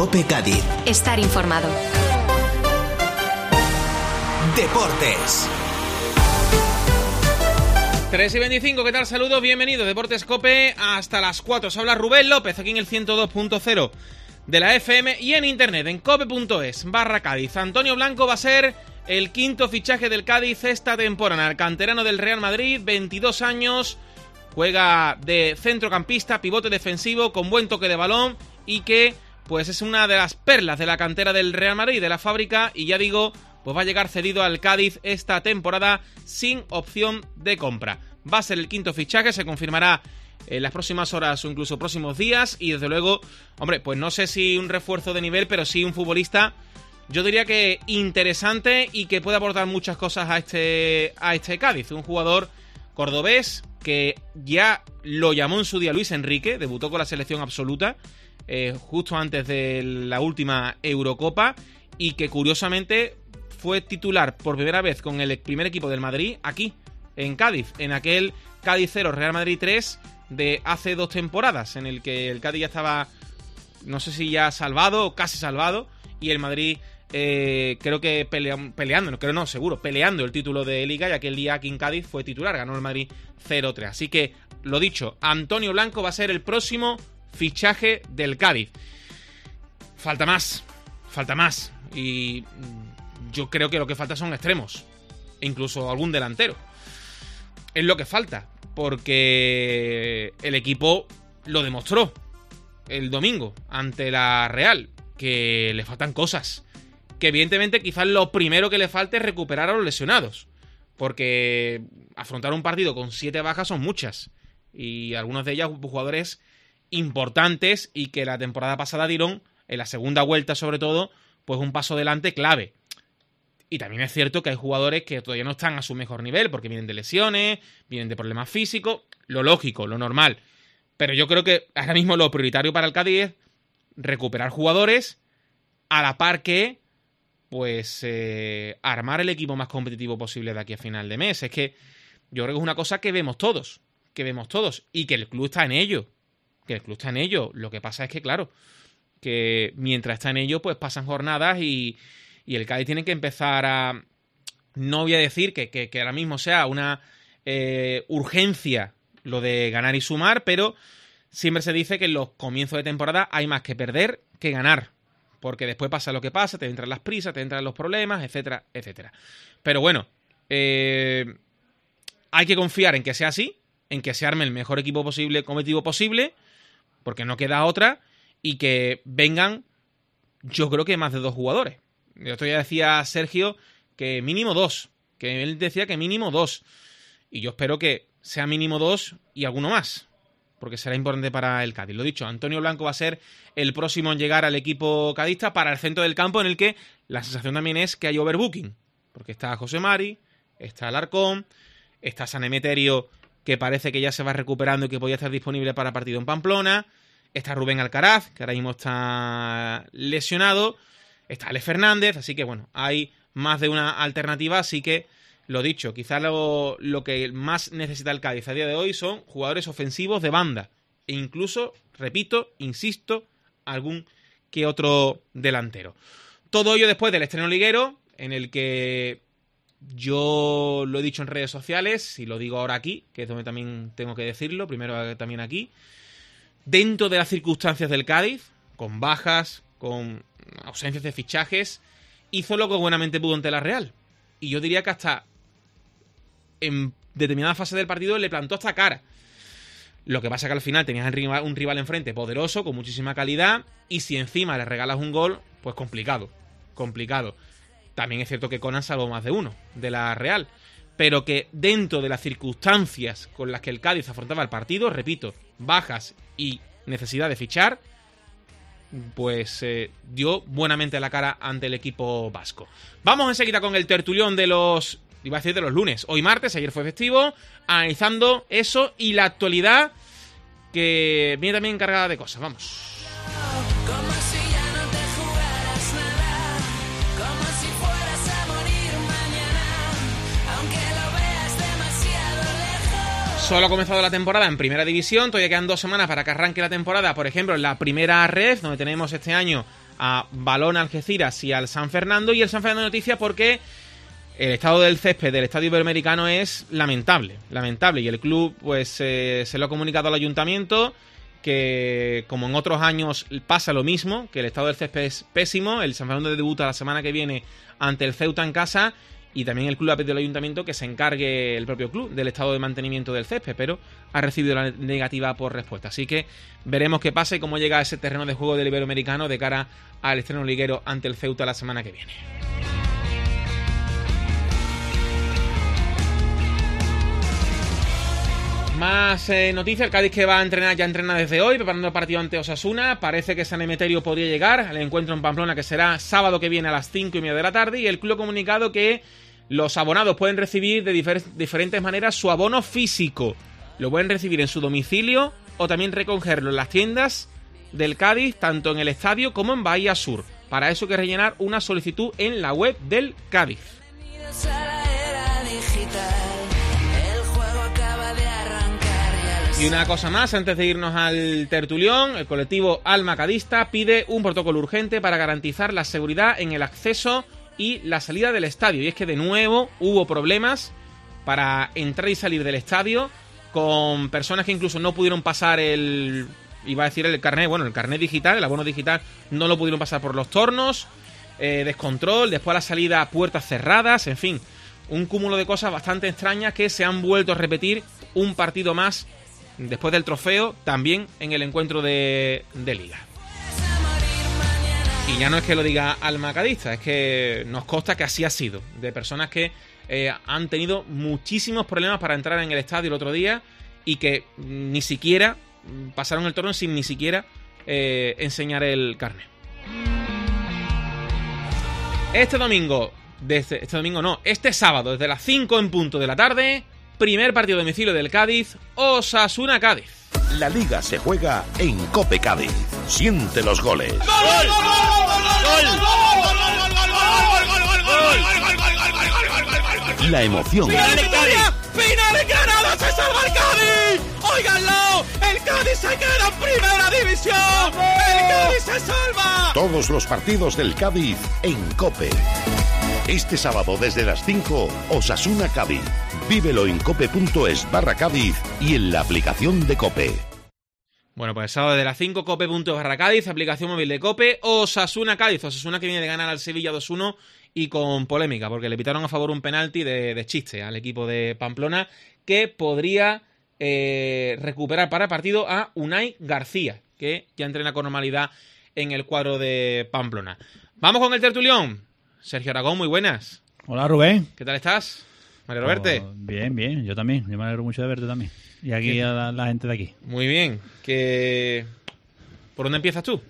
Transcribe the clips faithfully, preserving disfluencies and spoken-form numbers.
COPE Cádiz. Estar informado. Deportes. tres y veinticinco, ¿qué tal? Saludos, bienvenidos. Deportes COPE hasta las cuatro. Os habla Rubén López aquí en el ciento dos punto cero de la F M y en internet en cope.es barra Cádiz. Antonio Blanco va a ser el quinto fichaje del Cádiz esta temporada. El canterano del Real Madrid, veintidós años, juega de centrocampista, pivote defensivo con buen toque de balón y que pues es una de las perlas de la cantera del Real Madrid, de la fábrica, y ya digo, pues va a llegar cedido al Cádiz esta temporada sin opción de compra. Va a ser el quinto fichaje, se confirmará en las próximas horas o incluso próximos días, y desde luego, hombre, pues no sé si un refuerzo de nivel, pero sí un futbolista, yo diría que interesante y que puede aportar muchas cosas a este, a este Cádiz. Un jugador cordobés que ya lo llamó en su día Luis Enrique, debutó con la selección absoluta eh, justo antes de la última Eurocopa, y que curiosamente fue titular por primera vez con el primer equipo del Madrid aquí, en Cádiz, en aquel Cádiz cero, Real Madrid tres de hace dos temporadas, en el que el Cádiz ya estaba, no sé si ya salvado o casi salvado, y el Madrid eh, creo que pelea, peleando, no creo no, seguro, peleando el título de Liga, y aquel día aquí en Cádiz fue titular, ganó el Madrid cero tres. Así que, lo dicho, Antonio Blanco va a ser el próximo fichaje del Cádiz. Falta más, falta más, y yo creo que lo que falta son extremos, e incluso algún delantero. Es lo que falta, porque el equipo lo demostró el domingo ante la Real, que le faltan cosas, que evidentemente quizás lo primero que le falta es recuperar a los lesionados, porque afrontar un partido con siete bajas son muchas, y algunas de ellas jugadores importantes y que la temporada pasada dieron, en la segunda vuelta sobre todo, pues un paso adelante clave. Y también es cierto que hay jugadores que todavía no están a su mejor nivel, porque vienen de lesiones, vienen de problemas físicos, lo lógico, lo normal. Pero yo creo que ahora mismo lo prioritario para el Cádiz es recuperar jugadores, a la par que, pues, eh, armar el equipo más competitivo posible de aquí a final de mes. Es que yo creo que es una cosa que vemos todos, que vemos todos, y que el club está en ello, que el club está en ello. Lo que pasa es que, claro, que mientras está en ello, pues pasan jornadas y... Y el Cádiz tiene que empezar a... No voy a decir que, que, que ahora mismo sea una eh, urgencia lo de ganar y sumar, pero siempre se dice que en los comienzos de temporada hay más que perder que ganar. Porque después pasa lo que pasa, te entran las prisas, te entran los problemas, etcétera, etcétera. Pero bueno, eh, hay que confiar en que sea así, en que se arme el mejor equipo posible, competitivo posible, porque no queda otra, y que vengan, yo creo que más de dos jugadores. El otro día decía Sergio que mínimo dos, que él decía que mínimo dos, y yo espero que sea mínimo dos y alguno más, porque será importante para el Cádiz. Lo dicho, Antonio Blanco va a ser el próximo en llegar al equipo cadista para el centro del campo, en el que la sensación también es que hay overbooking, porque está José Mari, está Alarcón, está San Emeterio, que parece que ya se va recuperando y que podía estar disponible para partido en Pamplona, está Rubén Alcaraz, que ahora mismo está lesionado, está Alex Fernández, así que bueno, hay más de una alternativa, así que lo dicho, quizás lo, lo que más necesita el Cádiz a día de hoy son jugadores ofensivos de banda, e incluso, repito, insisto, algún que otro delantero. Todo ello después del estreno liguero, en el que yo lo he dicho en redes sociales, y lo digo ahora aquí, que es donde también tengo que decirlo, primero también aquí, dentro de las circunstancias del Cádiz, con bajas, con ausencias de fichajes, hizo lo que buenamente pudo ante la Real. Y yo diría que hasta en determinada fase del partido le plantó hasta cara. Lo que pasa que al final tenías un rival, un rival enfrente poderoso, con muchísima calidad, y si encima le regalas un gol, pues complicado, complicado. También es cierto que Conan salvó más de uno de la Real, pero que dentro de las circunstancias con las que el Cádiz afrontaba el partido, repito, bajas y necesidad de fichar, pues eh, dio buenamente la cara ante el equipo vasco. Vamos enseguida con el tertulión de los, iba a decir de los lunes, hoy martes, ayer fue festivo, analizando eso y la actualidad, que viene también cargada de cosas. Vamos. Solo ha comenzado la temporada en Primera División, todavía quedan dos semanas para que arranque la temporada, por ejemplo, en la Primera Ref, donde tenemos este año a Balón, Algeciras y al San Fernando. Y el San Fernando noticia porque el estado del césped del Estadio Iberoamericano es lamentable, lamentable. Y el club pues eh, se lo ha comunicado al ayuntamiento, que como en otros años pasa lo mismo, que el estado del césped es pésimo. El San Fernando debuta la semana que viene ante el Ceuta en casa. Y también el club ha pedido al ayuntamiento que se encargue el propio club del estado de mantenimiento del césped, pero ha recibido la negativa por respuesta. Así que veremos qué pasa y cómo llega a ese terreno de juego del Iberoamericano de cara al estreno liguero ante el Ceuta la semana que viene. Más eh, noticias. El Cádiz, que va a entrenar, ya entrena desde hoy, preparando el partido ante Osasuna. Parece que San Emeterio podría llegar al encuentro en Pamplona, que será sábado que viene a las cinco y media de la tarde. Y el club ha comunicado que los abonados pueden recibir de difer- diferentes maneras su abono físico. Lo pueden recibir en su domicilio o también recogerlo en las tiendas del Cádiz, tanto en el estadio como en Bahía Sur. Para eso hay que rellenar una solicitud en la web del Cádiz. Y una cosa más, antes de irnos al tertulión, el colectivo Alma Cadista pide un protocolo urgente para garantizar la seguridad en el acceso y la salida del estadio. Y es que de nuevo hubo problemas para entrar y salir del estadio, con personas que incluso no pudieron pasar el... iba a decir el carnet, bueno, el carnet digital, el abono digital, no lo pudieron pasar por los tornos, eh, descontrol, después a la salida puertas cerradas, en fin, un cúmulo de cosas bastante extrañas que se han vuelto a repetir un partido más después del trofeo, también en el encuentro de, de Liga. Y ya no es que lo diga Alma Cadista, es que nos consta que así ha sido, de personas que eh, han tenido muchísimos problemas para entrar en el estadio el otro día y que ni siquiera pasaron el torneo sin ni siquiera eh, enseñar el carnet. Este domingo, desde, este domingo no, este sábado, desde las cinco en punto de la tarde, primer partido de domicilio del Cádiz, Osasuna Cádiz. La Liga se juega en Cope Cádiz. Siente los goles. ¡Gol! ¡Gol! La emoción. ¡Final de Granada! ¡Final de Granada! ¡Se salva el Cádiz! ¡Óiganlo! ¡El Cádiz se queda en primera división! ¡El Cádiz se salva! Todos los partidos del Cádiz en Cope. Este sábado desde las cinco, Osasuna Cádiz. Vívelo en cope.es barra Cádiz y en la aplicación de Cope. Bueno, pues el sábado de las cinco, cope.es barra Cádiz, aplicación móvil de Cope, Osasuna Cádiz. Osasuna que viene de ganar al Sevilla dos uno y con polémica, porque le pitaron a favor un penalti de, de chiste al equipo de Pamplona, que podría eh, recuperar para el partido a Unai García, que ya entrena con normalidad en el cuadro de Pamplona. Vamos con el tertulión. Sergio Aragón, muy buenas. Hola, Rubén. ¿Qué tal estás? Me alegro de verte. Oh, bien, bien, yo también. Yo me alegro mucho de verte también. Y aquí ¿Qué? a la, la gente de aquí. Muy bien. ¿Qué... ¿Por dónde empiezas tú?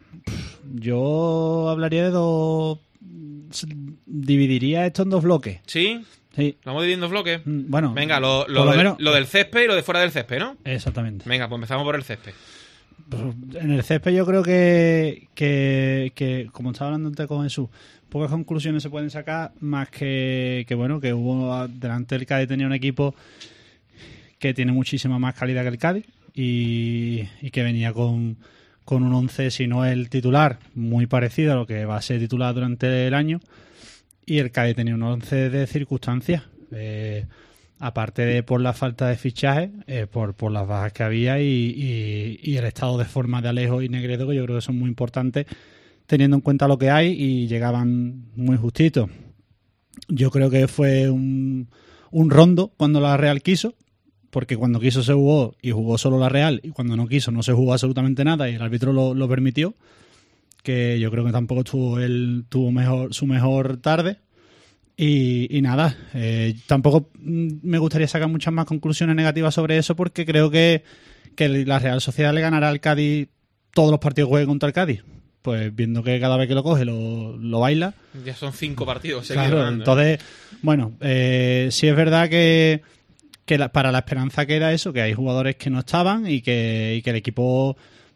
Yo hablaría de dos... Dividiría esto en dos bloques. ¿Sí? Sí. ¿Vamos dividiendo bloques? Bueno. Venga, lo, lo, lo, del, menos... lo del césped y lo de fuera del césped, ¿no? Exactamente. Venga, pues empezamos por el césped. En el césped yo creo que, que, que como estaba hablando antes con Jesús, pocas conclusiones se pueden sacar, más que, que bueno, que hubo delante del Cádiz tenía un equipo que tiene muchísima más calidad que el Cádiz y, y que venía con, con un once, si no el titular, muy parecido a lo que va a ser titular durante el año, y el Cádiz tenía un once de circunstancias, eh, aparte de por la falta de fichaje, eh, por, por las bajas que había y, y, y el estado de forma de Alejo y Negredo, que yo creo que son muy importantes teniendo en cuenta lo que hay, y llegaban muy justitos. Yo creo que fue un, un rondo cuando la Real quiso, porque cuando quiso se jugó y jugó solo la Real, y cuando no quiso no se jugó absolutamente nada y el árbitro lo, lo permitió, que yo creo que tampoco tuvo, él, tuvo mejor, su mejor tarde. Y, y nada, eh, tampoco me gustaría sacar muchas más conclusiones negativas sobre eso, porque creo que, que la Real Sociedad le ganará al Cádiz todos los partidos que juegue contra el Cádiz. Pues viendo que cada vez que lo coge lo, lo baila. Ya son cinco partidos. Claro, ganando. Entonces, bueno, eh, sí es verdad que, que la, para la esperanza queda eso, que hay jugadores que no estaban y que, y que el equipo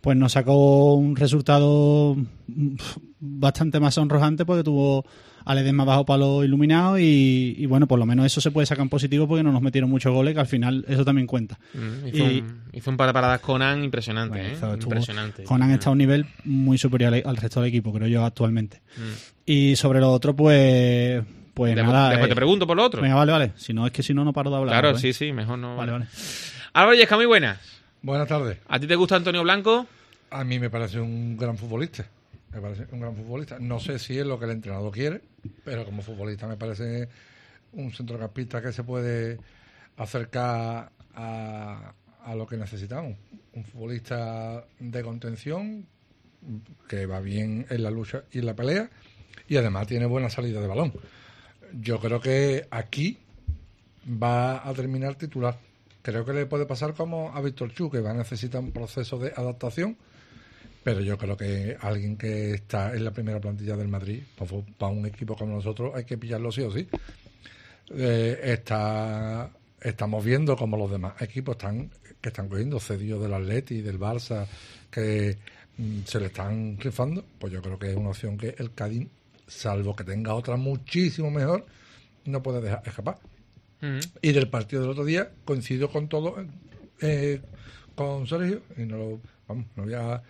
pues nos sacó un resultado bastante más sonrojante porque tuvo a Ledesma bajo palo iluminado y, y bueno, por lo menos eso se puede sacar en positivo porque no nos metieron muchos goles, que al final eso también cuenta. Mm, hizo, y, un, hizo un par de paradas Conan impresionante, bueno, ¿eh? estuvo, Impresionante. Conan está a un nivel muy superior al, al resto del equipo, creo yo, actualmente. Mm. Y sobre lo otro, pues... Pues después, nada... Después eh, te pregunto por lo otro. Venga, vale, vale. Si no, es que si no, no paro de hablar. Claro, ¿eh? sí, sí, mejor no. Vale, vale. Álvaro Yesca, muy buenas. Buenas tardes. ¿A ti te gusta Antonio Blanco? A mí me parece un gran futbolista. Me parece un gran futbolista. No sé si es lo que el entrenador quiere, pero como futbolista me parece un centrocampista que se puede acercar a, a lo que necesitamos. Un futbolista de contención que va bien en la lucha y en la pelea y además tiene buena salida de balón. Yo creo que aquí va a terminar titular. Creo que le puede pasar como a Víctor Chu, que va a necesitar un proceso de adaptación. Pero yo creo que alguien que está en la primera plantilla del Madrid, para un equipo como nosotros, hay que pillarlo sí o sí. Eh, está, estamos viendo como los demás equipos están que están cogiendo cedidos del Atleti, del Barça, que mm, se le están rifando. Pues yo creo que es una opción que el Cádiz, salvo que tenga otra muchísimo mejor, no puede dejar escapar. Uh-huh. Y del partido del otro día coincido con todo, eh, con Sergio, y no lo, vamos, no voy a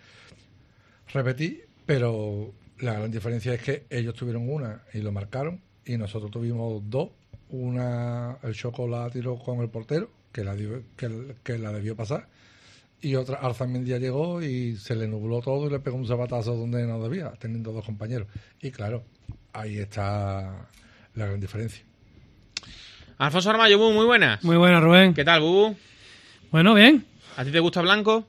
repetir, pero la gran diferencia es que ellos tuvieron una y lo marcaron y nosotros tuvimos dos. Una, el Choco la tiró con el portero, que la, dio, que, que la debió pasar, y otra, Arzamendia llegó y se le nubló todo y le pegó un zapatazo donde no debía, teniendo dos compañeros. Y claro, ahí está la gran diferencia. Alfonso Armayo, Bubu, muy buenas. Muy buenas, Rubén. ¿Qué tal, Bubu? Bueno, bien. ¿A ti te gusta Blanco?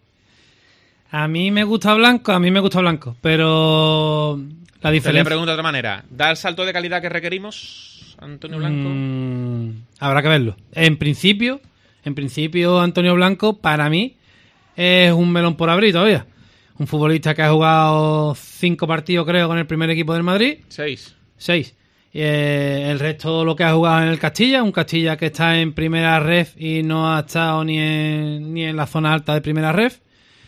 A mí me gusta Blanco, a mí me gusta Blanco, pero la diferencia... Te le pregunto de otra manera. ¿Da el salto de calidad que requerimos, Antonio Blanco? Mm, habrá que verlo. En principio, en principio, Antonio Blanco, para mí, es un melón por abrir todavía. Un futbolista que ha jugado cinco partidos, creo, con el primer equipo del Madrid. Seis. Seis. Eh, el resto lo que ha jugado en el Castilla, un Castilla que está en primera ref y no ha estado ni en, ni en la zona alta de primera ref.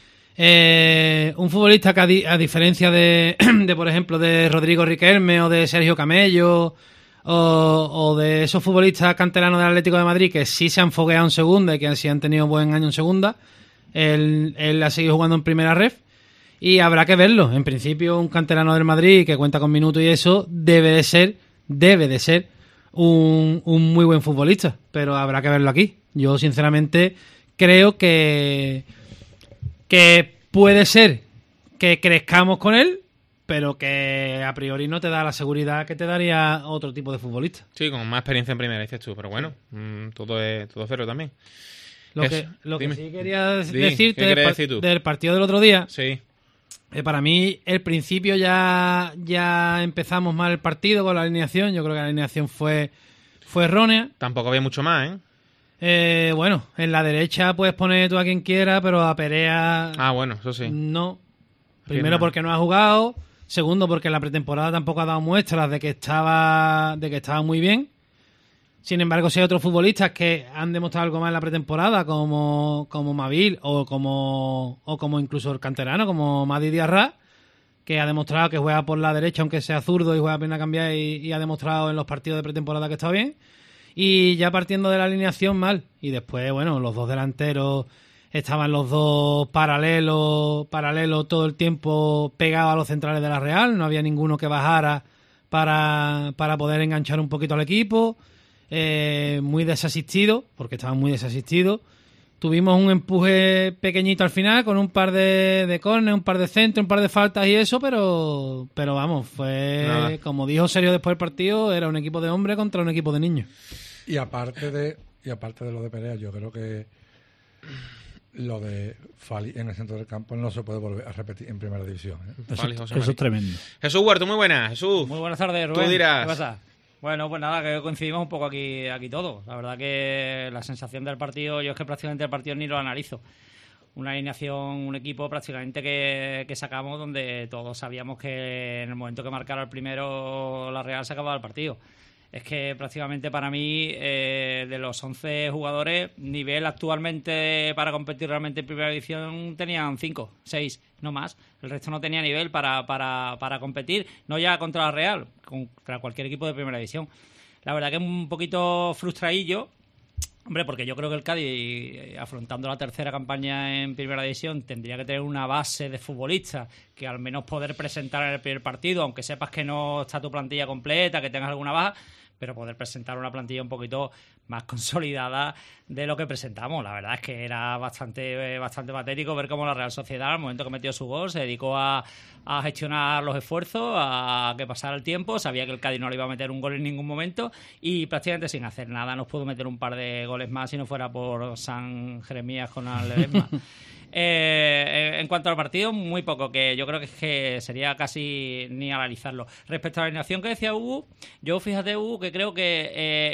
Eh, un futbolista que a, di- a diferencia de, de, por ejemplo, de Rodrigo Riquelme o de Sergio Camello o, o de esos futbolistas canteranos del Atlético de Madrid que sí se han fogueado en segunda y que sí han tenido buen año en segunda, él, él ha seguido jugando en primera ref y habrá que verlo. En principio, un canterano del Madrid que cuenta con minutos y eso debe de ser, debe de ser un, un muy buen futbolista, pero habrá que verlo aquí. Yo, sinceramente, creo que que puede ser que crezcamos con él, pero que a priori no te da la seguridad que te daría otro tipo de futbolista. Sí, con más experiencia en primera, dices tú, pero bueno, mmm, todo es todo cero también. Lo, Eso, que, lo que dime. sí quería Di, decirte ¿qué del, quieres par- decir tú? del partido del otro día, Sí. eh, para mí el principio ya, ya empezamos mal el partido con la alineación. Yo creo que la alineación fue, fue errónea. Tampoco había mucho más, ¿eh? Eh, bueno, en la derecha puedes poner tú a quien quiera, pero a Perea Ah, bueno, eso sí. no. Aquí Primero no. porque no ha jugado, segundo porque en la pretemporada tampoco ha dado muestras de que estaba de que estaba muy bien. Sin embargo, si hay otros futbolistas que han demostrado algo más en la pretemporada, como, como Mavil o como o como incluso el canterano, como Madi Diarra, que ha demostrado que juega por la derecha aunque sea zurdo y juega a pierna cambiada y, y ha demostrado en los partidos de pretemporada que está bien. Y ya partiendo de la alineación mal. Y después, bueno, los dos delanteros estaban los dos paralelos, paralelos todo el tiempo pegados a los centrales de la Real. No había ninguno que bajara para, para poder enganchar un poquito al equipo. Eh, muy desasistido, porque estaban muy desasistidos. Tuvimos un empuje pequeñito al final con un par de, de córner, un par de centros, un par de faltas y eso, pero pero vamos, fue Nada. Como dijo Sergio después del partido, era un equipo de hombres contra un equipo de niños. Y aparte de y aparte de lo de Perea, yo creo que lo de Fali en el centro del campo no se puede volver a repetir en primera división, ¿eh? Eso, Vale, José eso Mari. es tremendo. Jesús Huerto, muy buenas. Jesús. Muy buenas tardes, Rubén. Tú dirás. ¿Qué pasa? Bueno, pues nada, que coincidimos un poco aquí, aquí todos. La verdad que la sensación del partido, yo es que prácticamente el partido ni lo analizo. Una alineación, un equipo prácticamente que, que sacamos donde todos sabíamos que en el momento que marcara el primero la Real se acababa el partido. es que prácticamente para mí, eh, de los once jugadores, nivel actualmente para competir realmente en primera división tenían cinco, seis, no más. El resto no tenía nivel para, para, para competir, no ya contra la Real, contra cualquier equipo de primera división. La verdad que es un poquito frustradillo, hombre, porque yo creo que el Cádiz, afrontando la tercera campaña en primera división, tendría que tener una base de futbolistas que al menos poder presentar en el primer partido, aunque sepas que no está tu plantilla completa, que tengas alguna baja, pero poder presentar una plantilla un poquito más consolidada de lo que presentamos. La verdad es que era bastante bastante patético ver cómo la Real Sociedad, al momento que metió su gol, se dedicó a, a gestionar los esfuerzos, a que pasara el tiempo, sabía que el Cádiz no le iba a meter un gol en ningún momento y prácticamente sin hacer nada nos pudo meter un par de goles más si no fuera por San Jeremías con el Ledesma. Eh, en cuanto al partido, muy poco, que yo creo que, es que sería casi ni analizarlo. Respecto a la alineación que decía Hugo, yo fíjate, Hugo, que creo que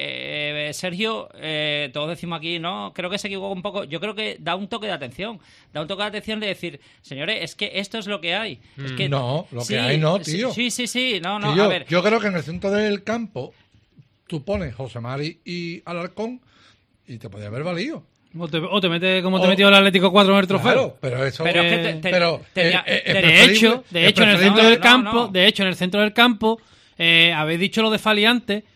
eh, Sergio, eh, todos decimos aquí, ¿no? Creo que se equivocó un poco. Yo creo que da un toque de atención, da un toque de atención de decir, señores, es que esto es lo que hay. Es que, no, lo sí, que hay no, tío. Sí, sí, sí, no, no, Tío, a ver. Yo creo que en el centro del campo tú pones José Mari y Alarcón y te podía haber valido. O te, o te mete como te O- metió el Atlético cuatro en el trofeo. Claro, pero eso Pero es que Eh, te- te- pero, tenía- eh, eh, es de preferible- hecho, de es hecho en el preferible- centro del no, campo, no. de hecho en el centro del campo, eh, habéis dicho lo de Fali antes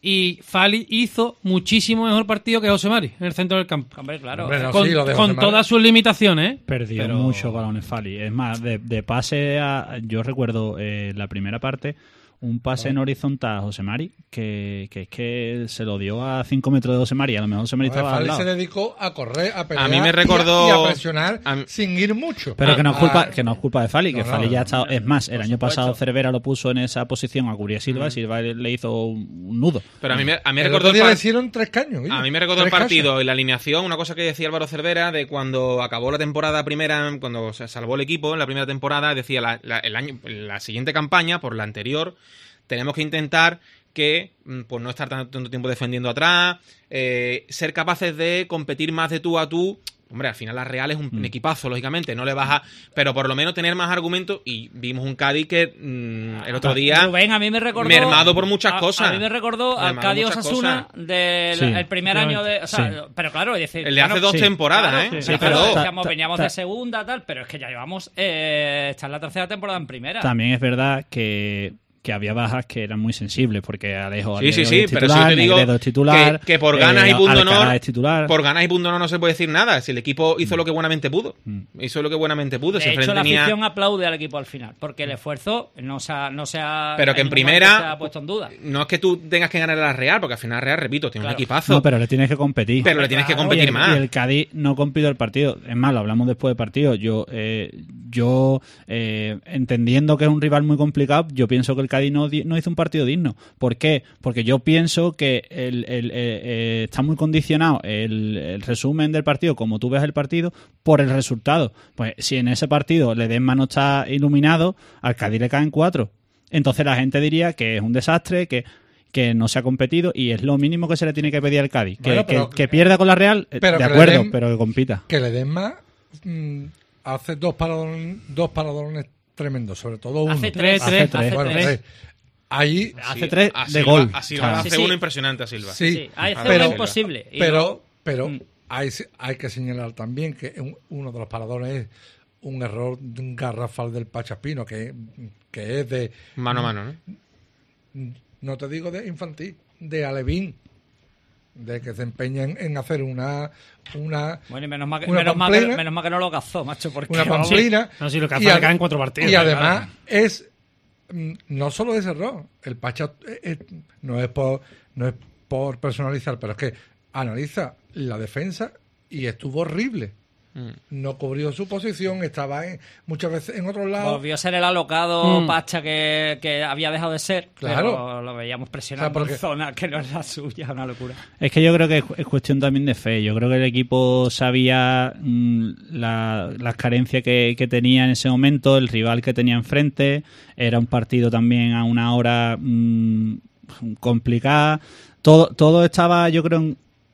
y Fali hizo muchísimo mejor partido que José Mari en el centro del campo. Hombre, claro. Hombre, no, con sí, lo de con José Mari. todas sus limitaciones, ¿eh? Perdió Pero- muchos balones Fali. Es más, de, de pase a... Yo recuerdo eh, la primera parte, un pase en horizontal a José Mari, que, que es que se lo dio a cinco metros de José Mari. A lo mejor José Mari estaba al Fali lado. se dedicó a correr, a pelear A mí me y a- recordó- y a, presionar a mí- sin ir mucho. Pero que no es Ah, culpa, que no es culpa de Fali, que No, no, Fali ya ha no, estado. Es más, el por año pasado supuesto. Cervera lo puso en esa posición a Curia Silva y Silva le hizo un, un nudo. Pero a mí me, a mí me el recordó otro el día le par- hicieron tres caños. oye, A mí me recordó el tres partido casas. y la alineación, una cosa que decía Álvaro Cervera, de cuando acabó la temporada primera, cuando se salvó el equipo en la primera temporada, decía la, la- el año, la siguiente campaña, por la anterior, tenemos que intentar que, mm, pues no estar tanto, tanto tiempo defendiendo atrás, eh, ser capaces de competir más de tú a tú. Hombre, al final la Real es un, un equipazo, lógicamente, no le vas a... Pero por lo menos tener más argumentos, y vimos un Cádiz que mm, el otro día... Rubén, a mí me recordó... mermado por muchas a- cosas. A mí me recordó al Mermado Cádiz muchas Osasuna cosas. del Sí, el primer año de... O sea, sí. pero claro, es decir... El de hace bueno, dos sí, temporadas, claro, ¿eh? sí, pero pero- decíamos, ta- veníamos ta- de segunda, tal, pero es que ya llevamos... Eh, está en la tercera temporada en primera. También es verdad que, que había bajas que eran muy sensibles, porque Alejo, Sí, sí, Alejo sí, es pero titular, si yo te digo Negredo es titular, que, que por ganas eh, y punto Alcaraz honor, es titular. por ganas y punto honor no se puede decir nada. Si el equipo hizo lo que buenamente pudo, hizo lo que buenamente pudo. De Si hecho, enfrente la tenía- afición aplaude al equipo al final, porque el esfuerzo no se ha... No se ha Pero que en ningún momento primera se ha puesto en duda. no es que tú tengas que ganar a la Real, porque al final la Real, repito, tiene Claro. un equipazo. No, pero le tienes que competir. Pero le tienes que Claro, competir y el, más. y el Cádiz no compitió el partido. Es más, lo hablamos después del partido. Yo, eh, yo eh, entendiendo que es un rival muy complicado, yo pienso que el Cádiz no, di- no hizo un partido digno. ¿Por qué? Porque yo pienso que el, el, eh, eh, está muy condicionado el, el resumen del partido, como tú ves el partido, por el resultado. Pues si en ese partido Ledesma no está iluminado, al Cádiz le caen cuatro. Entonces la gente diría que es un desastre, que que no se ha competido, y es lo mínimo que se le tiene que pedir al Cádiz. Que, Bueno, pero- que, que pierda con la Real, eh, pero de que le acuerdo, den- pero que compita. Que le den más. mm, hace dos paradones, dos paradones tremendos, sobre todo uno. Hace tres, Hace tres, tres. hace Bueno, tres. tres. Ahí, Hace Sí, tres a de Silva- gol. A Silva Claro. hace Sí, sí. uno impresionante a Silva. sí, Sí, hace pero- uno imposible. Y pero, luego- pero Mm. hay, hay que señalar también que un- uno de los paradones es un error de un garrafal del Pachaspino, que, que es de, Mano a mano, ¿no? no te digo de infantil, de Alevín, de que se empeña en, en hacer una una Bueno, y menos mal, que, una menos, mal que, pamplina. menos mal que no lo cazó, macho, porque... una vamos, pamplina. No, sí, lo que hace y le ad- caen cuatro partidos, Y claro. además es mm, no solo ese error, el Pacha eh, eh, no es por no es por personalizar, pero es que analiza la defensa y estuvo horrible. Mm. No cubrió su posición, estaba en, muchas veces en otro lado. Volvió a ser el alocado Mm. Pacha que, que había dejado de ser, Claro. pero lo veíamos presionando O sea, porque- en zona que no es la suya, una locura. Es que yo creo que es es cuestión también de fe. Yo creo que el equipo sabía mm, la- las carencias que, que tenía en ese momento, el rival que tenía enfrente. Era un partido también a una hora mm, complicada. Todo, todo estaba, yo creo, en-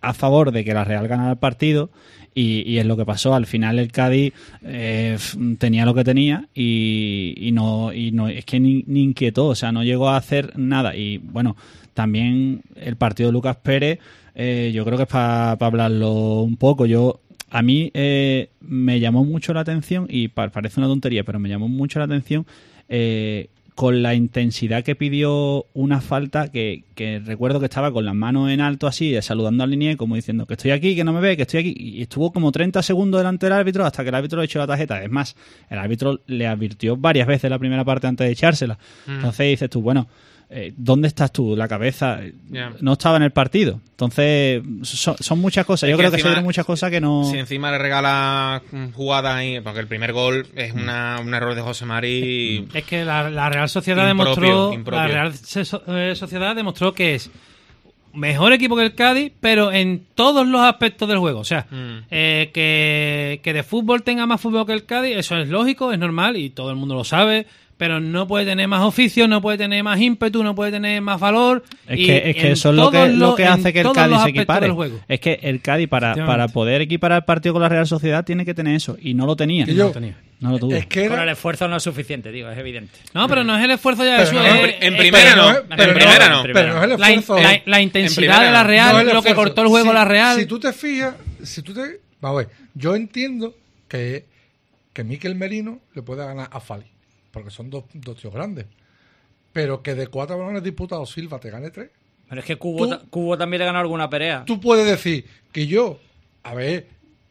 a favor de que la Real ganara el partido y, y es lo que pasó. Al final el Cádiz eh, tenía lo que tenía y, y no y no es que ni, ni inquietó, o sea, no llegó a hacer nada. Y bueno, también el partido de Lucas Pérez, eh, yo creo que es para pa hablarlo un poco. Yo a mí eh, me llamó mucho la atención, y pa, parece una tontería, pero me llamó mucho la atención eh, con la intensidad que pidió una falta, que, que recuerdo que estaba con las manos en alto así, saludando al linier, como diciendo que estoy aquí, que no me ve, que estoy aquí, y estuvo como treinta segundos delante del árbitro hasta que el árbitro le echó la tarjeta. Es más, el árbitro le advirtió varias veces la primera parte antes de echársela. Mm. Entonces dices tú, bueno, eh, ¿dónde estás tú? La cabeza yeah. no estaba en el partido. Entonces son, son muchas cosas. Yo creo que, encima, que son muchas cosas que no... Si encima le regala jugadas ahí, porque el primer gol es una, un error de José Mari. Es que la, la Real Sociedad impropio, demostró impropio. La Real Sociedad demostró que es mejor equipo que el Cádiz, pero en todos los aspectos del juego. O sea, mm. eh, que, que de fútbol tenga más fútbol que el Cádiz, eso es lógico, es normal y todo el mundo lo sabe. Pero no puede tener más oficio, no puede tener más ímpetu, no puede tener más valor. Es que, es que eso es lo que, lo que hace que el Cádiz se equipare. Es que el Cádiz, para, para poder equiparar el partido con la Real Sociedad, tiene que tener eso. Y no lo tenía. Y yo, no lo tenía. No lo tuvo. Es que era... Con el esfuerzo no es suficiente, digo, es evidente. No, pero no es el esfuerzo ya de su... No, en, en primera no. En primera no. Pero no es el esfuerzo. La, la, la intensidad de la Real, no lo que cortó el juego si, la Real. Si tú te fijas, si tú te... Vamos a ver, yo entiendo que, que Mikel Merino le puede ganar a Fali, porque son dos, dos tíos grandes. Pero que de cuatro balones disputados Silva te gane tres. Pero es que Cubo, tú, Cubo también le ganó alguna pelea. Tú puedes decir que yo, a ver,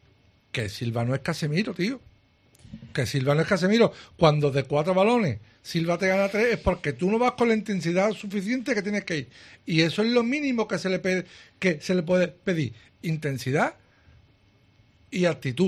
que Silva no es Casemiro, tío. Que Silva no es Casemiro. Cuando de cuatro balones Silva te gana tres es porque tú no vas con la intensidad suficiente que tienes que ir. Y eso es lo mínimo que se le, pede, que se le puede pedir. Intensidad y actitud.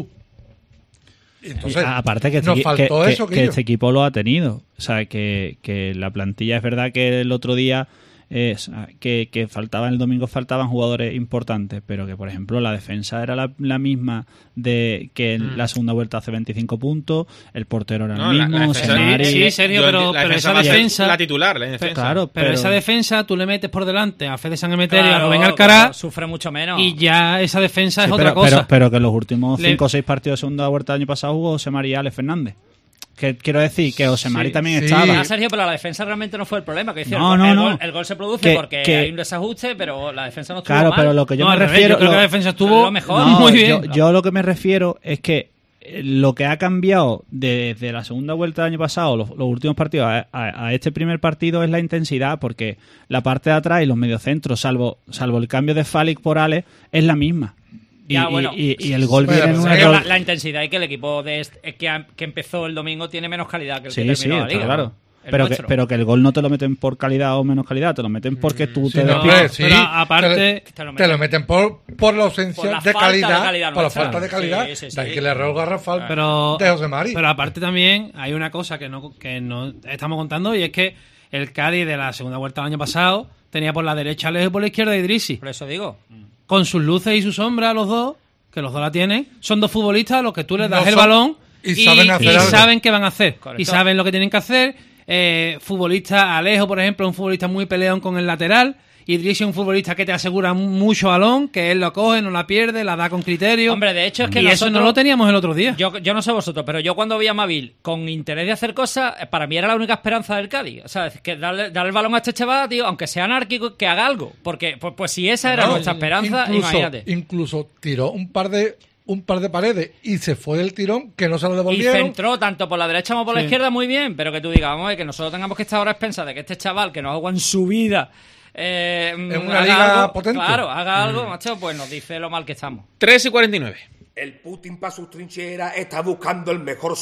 Entonces, aparte que, nos este, faltó que, eso, que, que este equipo lo ha tenido. O sea, que, que la plantilla, es verdad que el otro día eh, que, que faltaban el domingo faltaban jugadores importantes, pero que por ejemplo la defensa era la, la misma de que en mm. la segunda vuelta hace veinticinco puntos, el portero era no, el mismo, la, la Semari, sí, sí, serio, pero, la pero defensa esa defensa la titular, la defensa. Claro, pero, pero esa defensa tú le metes por delante a Fede San Emeterio, claro, a Rubén Alcaraz, sufre mucho menos y ya esa defensa sí, es pero, otra cosa. Pero, pero que en los últimos cinco o seis partidos de segunda vuelta del año pasado jugó Semari y Alex Fernández. Que quiero decir que Osemari sí, también sí. estaba. Ah, Sergio, pero la defensa realmente no fue el problema. Que no, no, el, no. Gol, el gol se produce que, porque que... hay un desajuste, pero la defensa no estuvo claro, mal. Pero lo que yo no, me refiero, yo creo lo, que la defensa estuvo lo mejor, no, muy bien. Yo, yo lo que me refiero es que lo que ha cambiado desde la segunda vuelta del año pasado, los, los últimos partidos, a, a, a este primer partido es la intensidad, porque la parte de atrás y los mediocentros, salvo salvo el cambio de Falic por Alex, es la misma. Y, ya, bueno, y, y, y el gol bueno, viene en pues, una la, rol... la intensidad y que el equipo de este, que, ha, que empezó el domingo tiene menos calidad que el sí, que terminó sí, la liga. Claro. ¿no? Pero que, pero que el gol no te lo meten por calidad o menos calidad, te lo meten porque tú sí, te no, despides. sí, pero aparte te lo, te lo meten por, por la ausencia por la de, calidad, de calidad por la nuestra. falta de calidad, sí, sí, sí. de ahí que le error garrafal pero, de José Mari. Pero aparte también hay una cosa que no, que no estamos contando, y es que el Cádiz de la segunda vuelta del año pasado tenía por la derecha a Alejo y por la izquierda a Idrissi. Por eso digo. Con sus luces y sus sombras, los dos, que los dos la tienen, son dos futbolistas a los que tú les das no el son, balón y, saben, hacer y algo. saben qué van a hacer. Correcto. Y saben lo que tienen que hacer. Eh, futbolista Alejo, por ejemplo, un futbolista muy peleón con el lateral. Idrissi es un futbolista que te asegura mucho balón, que él lo coge, no la pierde, la da con criterio. Hombre, de hecho es que y nosotros, eso no lo teníamos el otro día. Yo, yo no sé vosotros, pero yo cuando vi a Mavil con interés de hacer cosas, para mí era la única esperanza del Cádiz. O sea, que darle, darle el balón a este chaval, tío, aunque sea anárquico, que haga algo. Porque, pues, pues si esa era no, nuestra esperanza, incluso, imagínate. Incluso tiró un par de un par de paredes y se fue del tirón, que no se lo devolvieron. Y centró tanto por la derecha como por sí. la izquierda muy bien, pero que tú digas, vamos a ver, que nosotros tengamos que estar ahora a expensas de que este chaval, que no ha jugado en su vida, eh, en una liga algo, potente, claro, haga algo, mm. macho, pues nos dice lo mal que estamos. tres y cuarenta y nueve. El Putin para sus trincheras está buscando el mejor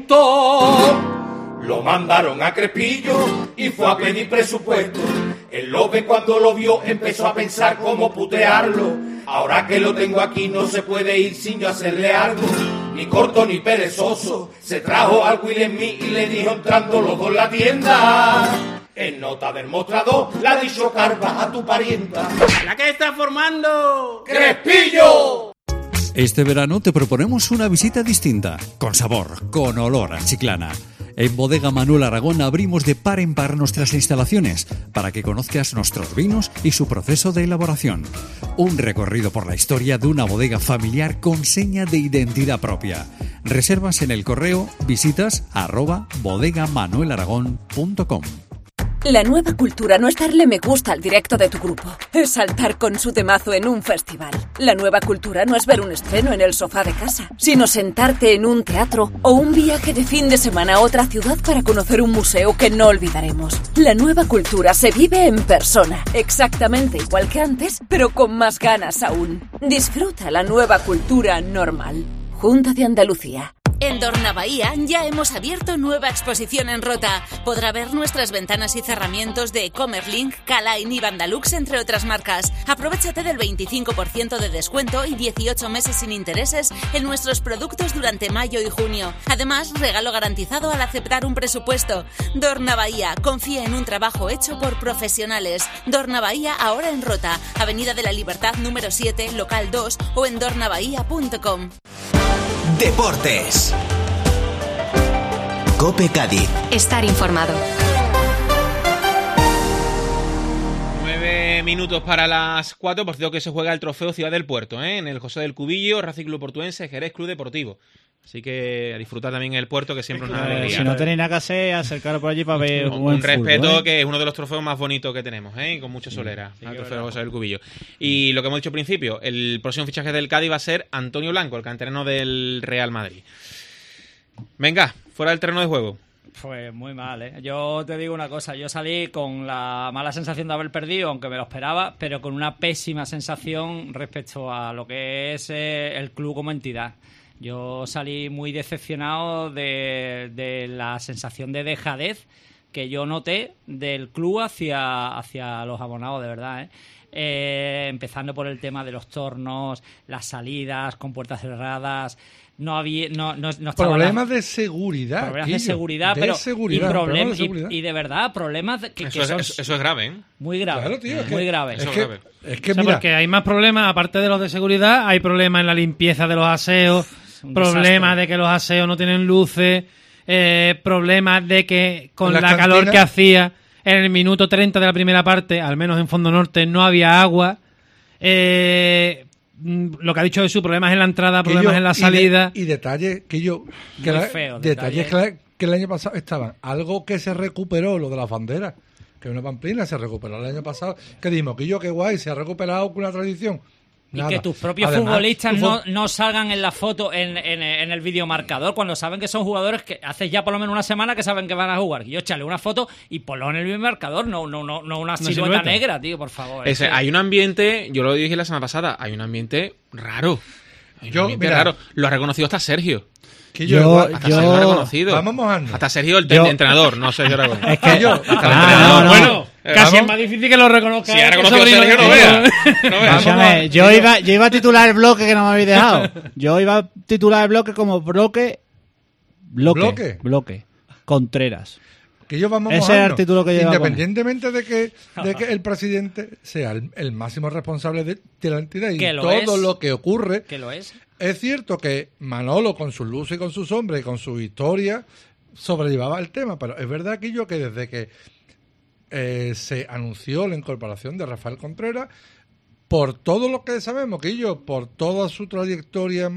cemento. Lo mandaron a Crespillo y fue a pedir presupuesto. El López cuando lo vio empezó a pensar cómo putearlo. Ahora que lo tengo aquí no se puede ir sin yo hacerle algo. Ni corto ni perezoso. Se trajo al Will Smith y le dijo entrando los dos en la tienda. En nota del mostrador le ha dicho Carva a tu parienta. ¿La que está formando? ¡Crespillo! Este verano te proponemos una visita distinta, con sabor, con olor a Chiclana. En Bodega Manuel Aragón abrimos de par en par nuestras instalaciones para que conozcas nuestros vinos y su proceso de elaboración. Un recorrido por la historia de una bodega familiar con seña de identidad propia. Reservas en el correo visitas arroba bodegamanuelaragón punto com. La nueva cultura no es darle me gusta al directo de tu grupo, es saltar con su temazo en un festival. La nueva cultura no es ver un estreno en el sofá de casa, sino sentarte en un teatro o un viaje de fin de semana a otra ciudad para conocer un museo que no olvidaremos. La nueva cultura se vive en persona, exactamente igual que antes, pero con más ganas aún. Disfruta la nueva cultura normal. Junta de Andalucía. En Dorna Bahía ya hemos abierto nueva exposición en Rota. Podrá ver nuestras ventanas y cerramientos de Comerlink, Calain y Vandalux, entre otras marcas. Aprovechate del veinticinco por ciento de descuento y dieciocho meses sin intereses en nuestros productos durante mayo y junio. Además, regalo garantizado al aceptar un presupuesto. Dorna Bahía, confía en un trabajo hecho por profesionales. Dorna Bahía ahora en Rota, Avenida de la Libertad número siete, local dos o en dorna bahía punto com. Deportes. Cope Cádiz. Estar informado. Nueve minutos para las cuatro. Por cierto que se juega el trofeo Ciudad del Puerto, ¿eh? En el José del Cubillo, Racing Club Portuense, Jerez Club Deportivo. Así que a disfrutar también el puerto, que siempre es una alegría. Si no tenéis nada que hacer, acercaros por allí para ver un, buen un respeto, fútbol, ¿eh? Que es uno de los trofeos más bonitos que tenemos, ¿eh? Con mucha solera, sí, el trofeo José del Cubillo. Y lo que hemos dicho al principio, el próximo fichaje del Cádiz va a ser Antonio Blanco, el canterano del Real Madrid. Venga, fuera del terreno de juego. Pues muy mal, ¿eh? Yo te digo una cosa, yo salí con la mala sensación de haber perdido, aunque me lo esperaba, pero con una pésima sensación respecto a lo que es eh, el club como entidad. Yo salí muy decepcionado de, de la sensación de dejadez que yo noté del club hacia, hacia los abonados, de verdad, ¿eh? Eh, empezando por el tema de los tornos, las salidas con puertas cerradas. No había no, no, no problemas la, de seguridad problemas Quillo, de seguridad de pero seguridad, y, problem, de seguridad. Y, y de verdad problemas de, que, eso, que es, son eso, eso es grave, ¿eh? Muy grave, claro, tío, es muy que, grave. Es eso que, es grave. Es que o sea, mira, porque hay más problemas aparte de los de seguridad, hay problemas en la limpieza de los aseos, problemas de que los aseos no tienen luces, eh, problemas de que con la, la calor que hacía en el minuto treinta de la primera parte, al menos en Fondo Norte, no había agua. Eh, lo que ha dicho de su problemas en la entrada, problemas yo, en la salida. Y, de, y detalles que yo. Que la, feo, detalles detalle. que, que el año pasado estaban. Algo que se recuperó, lo de las banderas. Que una pamplina se recuperó el año pasado. Que dijimos que yo, qué guay, se ha recuperado una tradición. Nada. Y que tus propios Además, futbolistas no, no salgan en la foto, en, en, en el videomarcador, cuando saben que son jugadores que hace ya por lo menos una semana que saben que van a jugar. Y yo échale una foto y ponlo en el videomarcador, no, no, no, no una silueta, silueta negra, tío, por favor. Ese, hay un ambiente, yo lo dije la semana pasada, hay un ambiente raro. Hay un yo, ambiente mira, raro. Lo ha reconocido hasta Sergio. Que yo, yo, hasta yo, Sergio lo ha reconocido. Vamos mojando. Hasta Sergio, el yo, entrenador, no Sergio Aragón. Es que yo. Hasta el entrenador. No, no, bueno, eh, casi vamos. Es más difícil que lo reconozca. Si ha reconocido a Sergio, no vea. No vea. Yo iba, yo iba a titular el bloque que no me habéis dejado. Yo iba a titular el bloque como bloque. Bloque. Bloque. bloque. Contreras. Que yo vamos Ese es el título que lleva. Independientemente de que, de que el presidente sea el, el máximo responsable de, de la entidad y lo todo es. lo que ocurre. Que lo es. Es cierto que Manolo, con sus luces y con sus sombras y con su historia, sobrellevaba el tema, pero es verdad que yo que desde que eh, se anunció la incorporación de Rafael Contreras, por todo lo que sabemos, que yo, por toda su trayectoria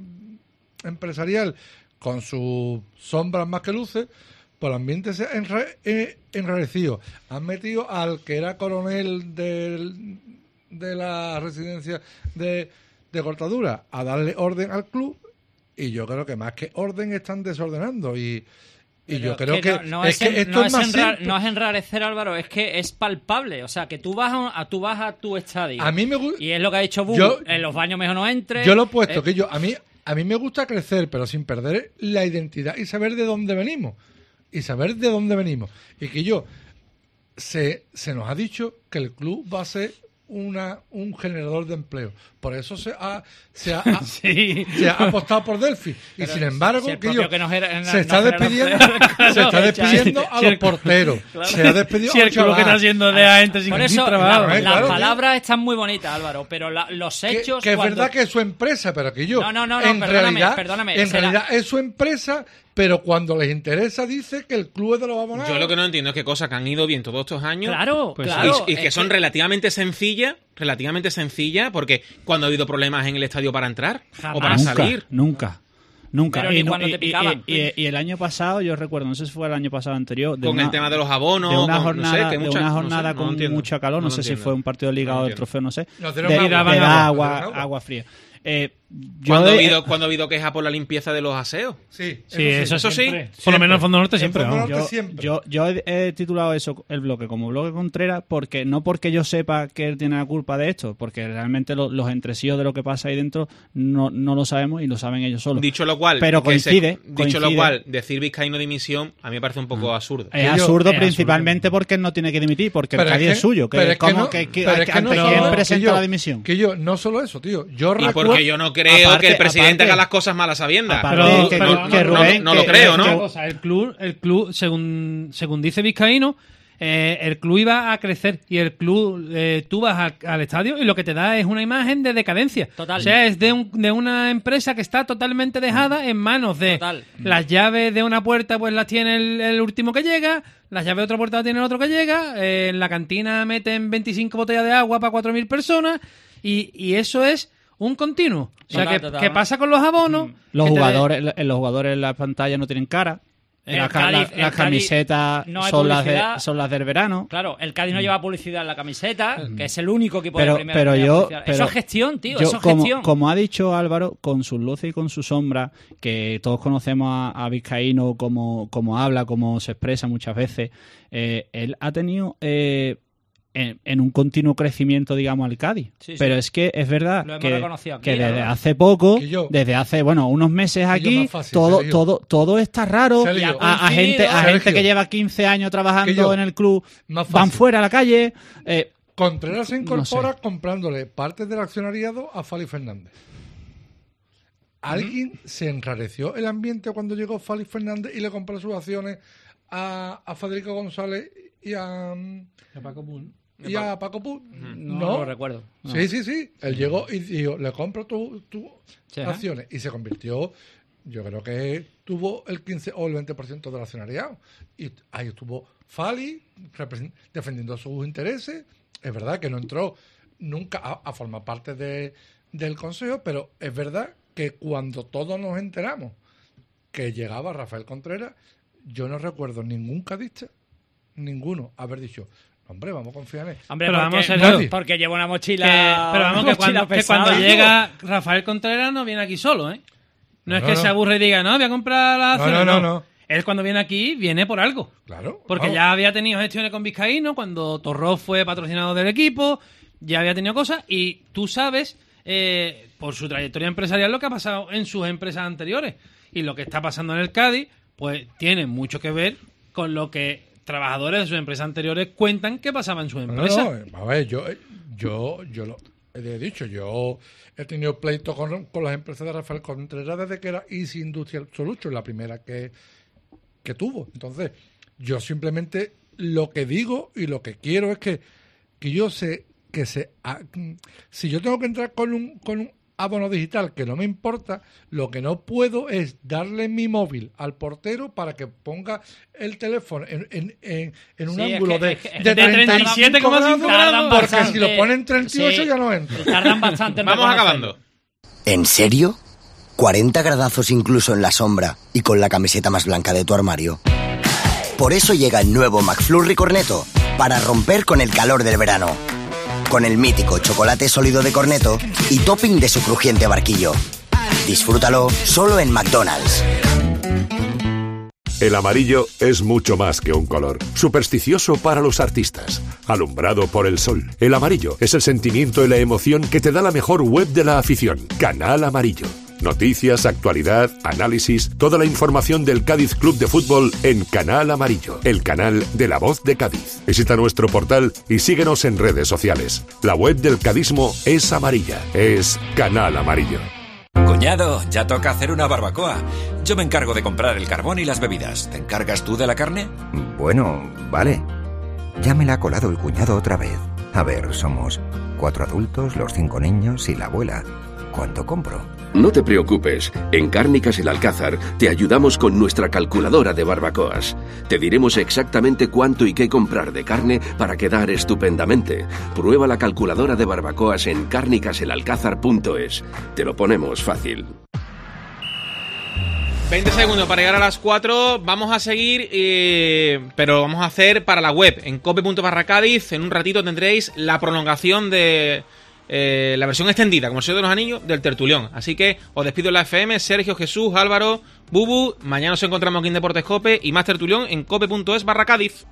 empresarial, con sus sombras más que luces, pues el ambiente se ha enra- eh, enrarecido. Han metido al que era coronel del, de la residencia de... de cortadura a darle orden al club y yo creo que más que orden están desordenando y, y yo creo que, que, no, no es, es que esto no es más enrar, simple. No es enrarecer, Álvaro, es que es palpable, o sea, que tú vas a, tú vas a tu estadio a mí me gu- y es lo que ha dicho Bu, yo, en los baños mejor no entres. Yo lo he puesto, eh, que yo a mí a mí me gusta crecer, pero sin perder la identidad y saber de dónde venimos y saber de dónde venimos y que yo se, se nos ha dicho que el club va a ser una un generador de empleo. Por eso se ha se ha, sí. se ha apostado por Delphi. Y Pero sin embargo, si que yo, que nos era, se, está despidiendo, claro, se está despidiendo a los porteros. Claro. Se ha despedido si a el club que está haciendo de gente sin por eso, trabajo. La, ¿eh? las claro, palabras tío. Están muy bonitas, Álvaro, pero la, los hechos... Que, que cuando... es verdad que es su empresa, pero que yo... No, no, no, en perdóname, realidad, perdóname. En será... realidad es su empresa, pero cuando les interesa dice que el club es de los abonados. Yo lo que no entiendo es que cosas que han ido bien todos estos años. Claro, pues, claro. Y, y que es son que... relativamente sencillas, relativamente sencillas, porque cuando ha habido problemas en el estadio para entrar Jamás. o para nunca, salir. Nunca. Nunca. Pero y, ni no- cuando y- te y- picaban. y- y- y el año pasado, yo recuerdo, no sé si fue el año pasado anterior, de Con una- el tema de los abonos, de una con- jornada, no sé, que de mucha- una no sé, jornada no lo con entiendo. mucho calor, no, No lo sé si entiendo. fue un partido ligado No lo del trofeo, no sé, No, de, dieron agua, de daban dar agua, agua, dieron agua. agua fría. Eh, yo Cuando ha, he- habido, cuando ha habido queja por la limpieza de los aseos. Sí, Sí, eso, Eso sí. siempre. Por Siempre. lo menos en Fondo Norte siempre. En Fondo vamos. Norte yo, siempre. yo, yo he, he titulado eso, el bloque, como bloque Contreras, porque no porque yo sepa que él tiene la culpa de esto, porque realmente lo- los entresijos de lo que pasa ahí dentro no, no lo sabemos y lo saben ellos solos. Dicho lo cual, Pero que se- coincide, dicho lo coincide. cual, decir Vizcaíno dimisión a mí me parece un poco absurdo. Es Que yo- absurdo es principalmente porque él no tiene que dimitir, porque Pero el Cádiz es es, que- suyo. Que, pero es que ¿cómo- no- que- que- pero es que ¿ante no quién solo- presenta que yo- la dimisión? Que yo, no solo eso, tío. Yo Y recuerdo... porque yo no creo aparte- que el presidente aparte- haga las cosas malas sabiendas. aparte Pero, que- pero- que no, Rubén, no lo que- creo, Una ¿no? cosa, el club, el club según, según dice Vizcaíno, eh, el club iba a crecer y el club, eh, tú vas al, al estadio y lo que te da es una imagen de decadencia. Total. O sea, es de, un- de una empresa que está totalmente dejada en manos de Total. las llaves de una puerta, pues las tiene el, el último que llega, las llaves de otra puerta las tiene el otro que llega, eh, en la cantina meten veinticinco botellas de agua para cuatro mil personas y, y eso es un continuo. O sea, Total, que, total. que pasa con los abonos. Los que te- jugadores, los jugadores en la pantalla no tienen cara. El Las ca- Cádiz- la- el las Cádiz camisetas no hay son, las de- publicidad. son las del verano. Claro, el Cádiz no lleva publicidad en la camiseta, que es el único equipo Pero, de primera pero que lleva yo, publicidad. pero Eso es gestión, tío, yo, eso es como, gestión. como ha dicho Álvaro, con sus luces y con sus sombras, que todos conocemos a, a Vizcaíno, como, como habla, como se expresa muchas veces, eh, él ha tenido eh, en, en un continuo crecimiento, digamos, al Cádiz. Sí, sí. Pero es que es verdad Lo hemos que, reconocido aquí, que la desde verdad. hace poco, Que yo- desde hace, bueno, unos meses yo aquí, más fácil, todo, Sergio. todo, todo está raro. Sergio. A, a Coincidido. gente, a Sergio. gente que lleva quince años Que trabajando yo- en el club, más van fácil. fuera a la calle. eh, Contreras se incorpora No sé. comprándole partes del accionariado a Fali Fernández. ¿Alguien se enrareció el ambiente cuando llegó Fali Fernández y le compró sus acciones a, a Federico González y a, y a Paco Puig? No, no lo recuerdo. Sí, sí, sí. Él llegó y dijo, le compro tus tu Sí, ajá. acciones. Y se convirtió, yo creo que tuvo el quince o el veinte por ciento del accionariado. Y ahí estuvo Fali represent- defendiendo sus intereses. Es verdad que no entró nunca a, a formar parte de, del consejo, pero es verdad que cuando todos nos enteramos que llegaba Rafael Contreras, yo no recuerdo ningún cadista, ninguno, haber dicho, hombre, vamos a confiar en él. Hombre, Pero porque, vamos, porque, Sergio. porque lleva una mochila. Que- pero vamos, una que cuando, mochila que cuando pesada. llega Rafael Contreras no viene aquí solo, ¿eh? No, No, es no, que no. se aburre y diga, no, voy a comprar la No, acción. no, no, no. Él cuando viene aquí, viene por algo. Claro. Porque vamos. ya había tenido gestiones con Vizcaíno, cuando Torró fue patrocinador del equipo, ya había tenido cosas, y tú sabes, eh, por su trayectoria empresarial, lo que ha pasado en sus empresas anteriores. Y lo que está pasando en el Cádiz, pues tiene mucho que ver con lo que trabajadores de sus empresas anteriores cuentan que pasaba en sus No, empresas. no, eh, a ver, yo, yo, yo lo he dicho, yo he tenido pleito con, con las empresas de Rafael Contreras desde que era Easy Industrial Solutions, la primera que, que tuvo. Entonces, yo simplemente lo que digo y lo que quiero es que, que yo sé que se a- si yo tengo que entrar con un, con un abono digital que no me importa, lo que no puedo es darle mi móvil al portero para que ponga el teléfono en, en, en, en un Sí, es ángulo que- de, es que- es de que de treinta y cinco grados, tardan porque bastante. si lo ponen treinta y ocho Sí. ya no entra. Tardan bastante en Vamos reconocerlo. acabando. ¿En serio? ¿cuarenta gradazos incluso en la sombra y con la camiseta más blanca de tu armario? Por eso llega el nuevo McFlurry Cornetto, para romper con el calor del verano. Con el mítico chocolate sólido de Cornetto y topping de su crujiente barquillo. Disfrútalo solo en McDonald's. El amarillo es mucho más que un color. Supersticioso para los artistas. Alumbrado por el sol. El amarillo es el sentimiento y la emoción que te da la mejor web de la afición. Canal Amarillo. Noticias, actualidad, análisis, toda la información del Cádiz Club de Fútbol en Canal Amarillo, el canal de La Voz de Cádiz. Visita nuestro portal y síguenos en redes sociales. La web del cadismo es amarilla, es Canal Amarillo. Cuñado, ya toca hacer una barbacoa. Yo me encargo de comprar el carbón y las bebidas. ¿Te encargas tú de la carne? Bueno, vale. Ya me la ha colado el cuñado otra vez. A ver, somos cuatro adultos, los cinco niños y la abuela. ¿cuánto compro? No te preocupes, en Cárnicas El Alcázar te ayudamos con nuestra calculadora de barbacoas. Te diremos exactamente cuánto y qué comprar de carne para quedar estupendamente. Prueba la calculadora de barbacoas en cárnicas el alcázar punto es. Te lo ponemos fácil. veinte segundos para llegar a las cuatro. Vamos a seguir, eh, pero vamos a hacer para la web, en cope punto barra Cádiz. En un ratito tendréis la prolongación de eh, la versión extendida, como el Señor de los Anillos, del Tertulión. Así que os despido en la F M, Sergio, Jesús, Álvaro, Bubu. Mañana nos encontramos aquí en Deportes Cope y más Tertulión en cope punto es barra Cádiz.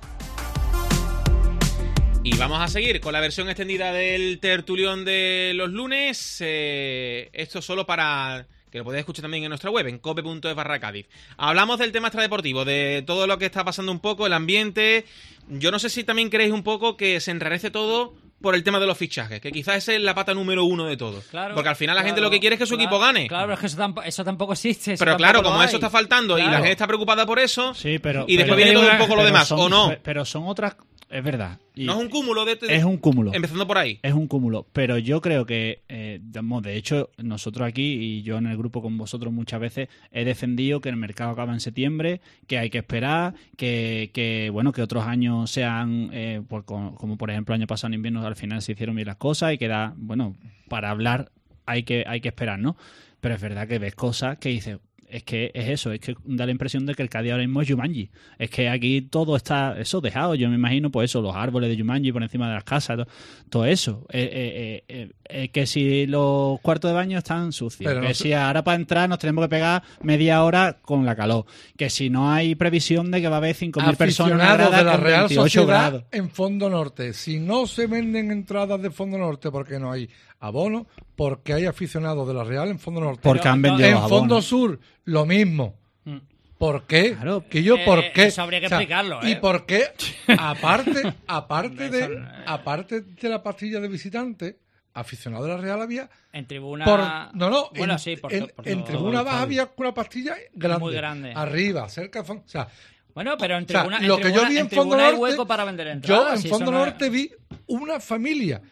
Y vamos a seguir con la versión extendida del Tertulión de los lunes. Eh, esto solo para que lo podéis escuchar también en nuestra web, en cope punto es barra Cádiz. Hablamos del tema extradeportivo, de todo lo que está pasando un poco, el ambiente. Yo no sé si también creéis un poco que se enrarece todo por el tema de los fichajes, que quizás esa es la pata número uno de todo. Claro, porque al final la claro, gente lo que quiere es que su claro, equipo gane. Claro, es que eso, tamp- eso tampoco existe. Eso Pero claro, como hay. eso está faltando Claro. y la gente está preocupada por eso, Sí, pero, y después pero- viene todo un poco lo pero demás, son- ¿o no? Pero son otras... Es verdad. Y No es un cúmulo de... de- es un cúmulo. Empezando por ahí. Es un cúmulo. Pero yo creo que, eh, digamos, de hecho, nosotros aquí y yo en el grupo con vosotros muchas veces he defendido que el mercado acaba en septiembre, que hay que esperar, que, que bueno, que otros años sean, eh, por- como, como por ejemplo el año pasado en invierno al final se hicieron bien las cosas y que da, bueno, para hablar hay que, hay que esperar, ¿no? Pero es verdad que ves cosas que dices... Es que es eso, es que da la impresión de que el Cádiz ahora mismo es Jumanji. Es que aquí todo está eso dejado. Yo me imagino, pues eso, los árboles de Jumanji por encima de las casas, todo, todo eso. Eh, eh, eh, eh, que si los cuartos de baño están sucios, Pero que no si se- ahora para entrar nos tenemos que pegar media hora con la calor, que si no hay previsión de que va a haber cinco mil personas en una Aficionados grada de la con Real veintiocho Sociedad grados. en Fondo Norte. Si no se venden entradas de Fondo Norte porque no hay abono, porque hay aficionados de la Real en Fondo Norte. Porque han vendido En los Fondo abonos. Sur, lo mismo. ¿Por qué? Claro. Que yo, ¿por Eh, qué? eso habría que explicarlo, ¿Y ¿eh? por qué? Aparte, aparte, de, aparte de la pastilla de visitante, aficionado de la Real había... En tribuna... Por, no, no, Bueno, en, sí, por, en, por en todo- tribuna todo el baja estadio. había una pastilla grande. Muy grande. Arriba, cerca de fondo. O sea, Bueno, pero en o sea, tribuna, en lo que tribuna- yo vi en, en Fondo tribuna hay Norte, hueco para vender yo entradas. en si Fondo eso no es- Norte vi una familia,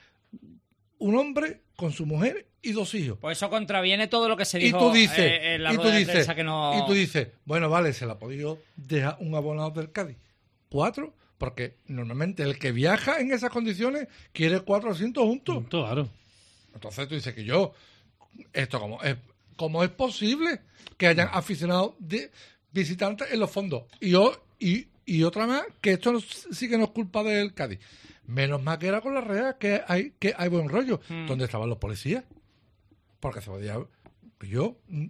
un hombre con su mujer y dos hijos. Pues eso contraviene todo lo que se Y dijo tú dices, eh, en la y tú rueda de dices, prensa que no... y tú dices, bueno, vale, se la ha podido dejar un abonado del Cádiz. ¿Cuatro? Porque normalmente el que viaja en esas condiciones quiere cuatro asientos juntos. Claro. Entonces tú dices que yo, esto como es, ¿cómo es posible que hayan aficionados de visitantes en los fondos? Y yo, y, y otra más, que esto no- sí que no es culpa del Cádiz. Menos mal que era con la Real, que hay, que hay buen rollo. Hmm. ¿Dónde estaban los policías? Porque se podía... Yo... mm,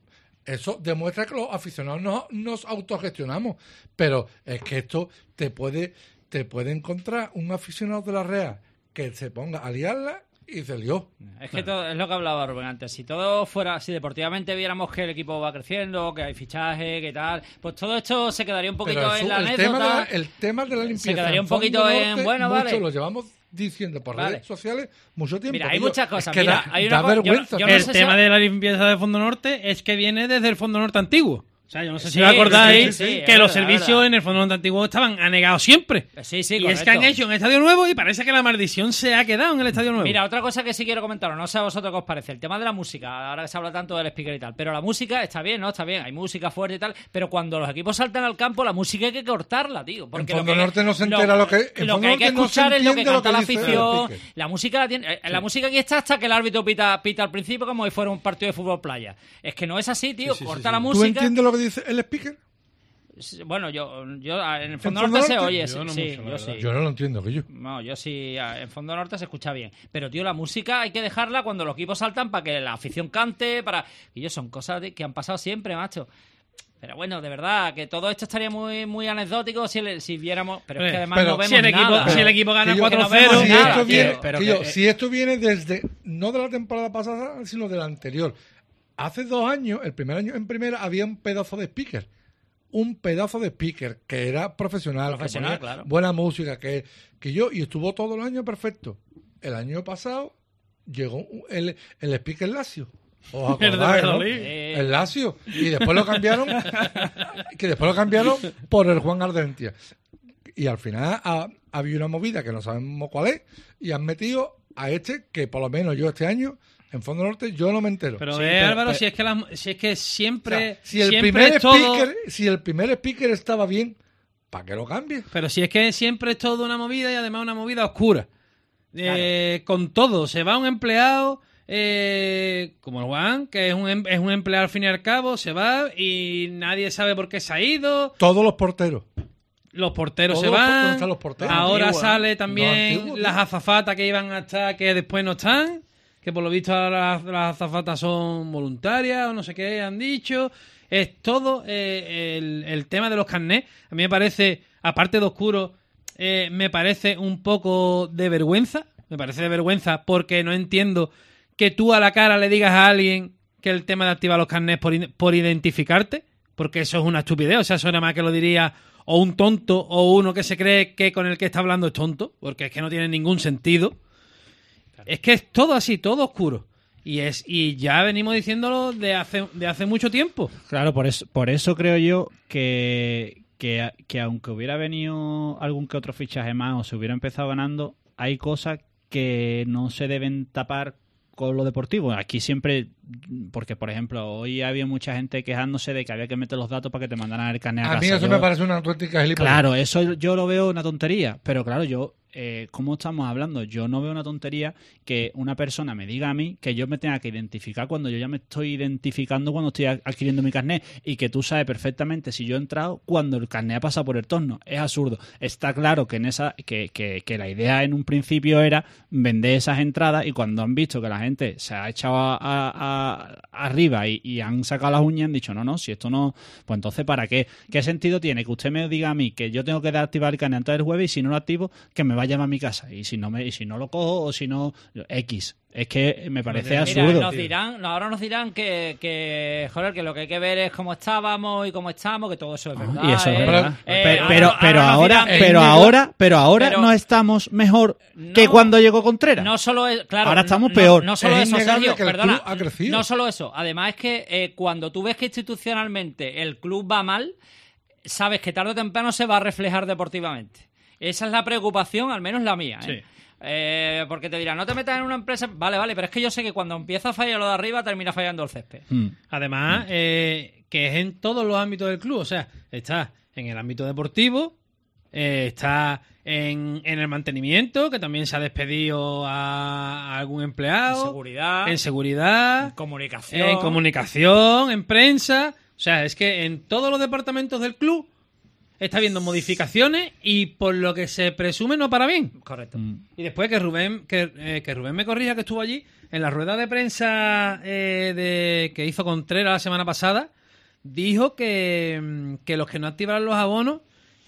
Eso demuestra que los aficionados no, nos autogestionamos. Pero es que esto te puede, te puede encontrar un aficionado de la Real que se ponga a liarla y se lió. Es que todo, es lo que hablaba Rubén antes. Si todo fuera, si deportivamente viéramos que el equipo va creciendo, que hay fichaje, que tal, pues todo esto se quedaría un poquito Pero en eso, la el, anécdota. tema de la, el tema de la limpieza se quedaría en un poquito Fondo en Norte, bueno, mucho vale. lo llevamos diciendo por Vale. redes sociales mucho tiempo. Mira, hay tío. muchas cosas. Es que Mira, da, hay una da co- yo no- vergüenza. yo no el sé tema si- de la limpieza de Fondo Norte es que viene desde el Fondo Norte antiguo. O sea, yo no sé si Sí, os acordáis sí, sí, sí, que es los verdad, servicios es verdad. en el Fondo Norte antiguo estaban anegados siempre. Sí, sí, y correcto. es que han hecho un estadio nuevo y parece que la maldición se ha quedado en el estadio nuevo. Mira, otra cosa que sí quiero comentaros, no sé a vosotros qué os parece, el tema de la música, ahora que se habla tanto del speaker y tal, pero la música está bien, ¿no? Está bien, hay música fuerte y tal, pero cuando los equipos saltan al campo, la música hay que cortarla, tío. Porque En lo Fondo que- Norte no se entera lo que- en Lo Fondo que hay que Norte no se escuchar es lo que entiende lo canta que la dice el afición, speaker. la música la tiene, eh, la música aquí está hasta que el árbitro pita, pita al principio como si fuera un partido de fútbol playa. Es que no es así, tío, Sí, sí, corta sí, la sí. música. ¿Tú entiendes lo que dice el speaker? Bueno, yo, yo en el Fondo ¿En Fondo Norte se Norte? oye, Yo sí, no sí, mucho, la yo verdad. sí. Yo no lo entiendo, que yo. No, yo sí, a- en Fondo Norte se escucha bien. Pero, tío, la música hay que dejarla cuando los equipos saltan para que la afición cante, para... Y yo, son cosas de- que han pasado siempre, macho. Pero bueno, de verdad, que todo esto estaría muy muy anecdótico si, le- si viéramos... Pero es que además Pero no vemos si el equipo- nada. si el equipo gana Que yo- cuatro no vemos cero, si nada, esto tío. viene, pero que yo, que- si esto viene desde, no de la temporada pasada, sino de la anterior. Hace dos años, el primer año en primera, había un pedazo de speaker. Un pedazo de speaker que era profesional, Profesional, que ponía claro. buena música, que, que yo, y estuvo todo el año perfecto. El año pasado llegó un- el, el speaker Lazio. ¿Os El de acordáis, no? Valladolid. El Lazio. Y después lo cambiaron, que después lo cambiaron por el Juan Ardentia. Y al final ha, ha habido una movida que no sabemos cuál es, y han metido a este, que por lo menos yo este año en Fondo Norte yo no me entero. Pero, Sí, eh, pero- Álvaro, pero- si es que la- si es que siempre, o sea, si el siempre primer es todo- speaker, si el primer speaker estaba bien, ¿para qué lo cambie? Pero si es que siempre es todo una movida y además una movida oscura. Eh, con todo, se va un empleado eh, como el Juan, que es un, em- es un empleado al fin y al cabo, se va y nadie sabe por qué se ha ido. Todos los porteros. Los porteros Todos se los por- van. ¿dónde están los porteros? Ahora Antiguos, sale Los también antiguos, las tío. azafatas que iban a estar, que después no están. Que por lo visto ahora las, las azafatas son voluntarias o no sé qué han dicho. Es todo eh, el, el tema de los carnets. A mí me parece, aparte de oscuro, eh, me parece un poco de vergüenza. Me parece de vergüenza porque no entiendo que tú a la cara le digas a alguien que el tema de activar los carnets por, in- por identificarte, porque eso es una estupidez. O sea, eso nada más que lo diría o un tonto o uno que se cree que con el que está hablando es tonto, porque es que no tiene ningún sentido. Es que es todo así, todo oscuro. Y es y ya venimos diciéndolo de hace, de hace mucho tiempo. Claro, por eso, por eso creo yo que, que, que aunque hubiera venido algún que otro fichaje más o se hubiera empezado ganando, hay cosas que no se deben tapar con lo deportivo. Aquí siempre, porque por ejemplo, hoy había mucha gente quejándose de que había que meter los datos para que te mandaran el carnet a, A casa. mí eso Yo- me parece una auténtica gilipollez. Claro, eso yo lo veo una tontería, pero claro, yo, eh, ¿cómo estamos hablando? Yo no veo una tontería que una persona me diga a mí que yo me tenga que identificar cuando yo ya me estoy identificando cuando estoy a- adquiriendo mi carnet y que tú sabes perfectamente si yo he entrado cuando el carnet ha pasado por el torno. Es absurdo. Está claro que en esa que, que, que la idea en un principio era vender esas entradas y cuando han visto que la gente se ha echado a, a- a- arriba y, y han sacado las uñas han dicho no, no, si esto no, pues entonces ¿para qué? ¿Qué sentido tiene que usted me diga a mí que yo tengo que activar el carnet antes del jueves y si no lo activo que me vaya a mi casa y si no me y si no lo cojo o si no X? Es que me parece Mira, absurdo. nos dirán, ahora nos dirán que, que, joder, que lo que hay que ver es cómo estábamos y cómo estamos, que todo eso es verdad. Y eso es ¿eh? verdad. Eh, Pe- ahora- pero pero nos ahora dirán- pero ahora pero ahora Pero- no estamos mejor que No, cuando llegó Contreras. No solo es, claro, Ahora estamos no- peor. No, solo Es eso, innegable Sergio, que el perdona. club ha crecido. No solo eso. Además es que eh, cuando tú ves que institucionalmente el club va mal, sabes que tarde o temprano se va a reflejar deportivamente. Esa es la preocupación, al menos la mía. ¿eh? Sí. Eh, porque te dirán, no te metas en una empresa. Vale, vale, pero es que yo sé que cuando empieza a fallar lo de arriba, termina fallando el césped. Además, eh, que es en todos los ámbitos del club. O sea, está en el ámbito deportivo, eh, está en, en el mantenimiento, que también se ha despedido a, a algún empleado. En seguridad. En seguridad. En comunicación. En comunicación, en prensa. O sea, es que en todos los departamentos del club está habiendo modificaciones y por lo que se presume no para bien. Correcto. Y después que Rubén que, eh, que Rubén me corrija que estuvo allí en la rueda de prensa eh, de que hizo Contreras la semana pasada, dijo que, mm, que los que no activaran los abonos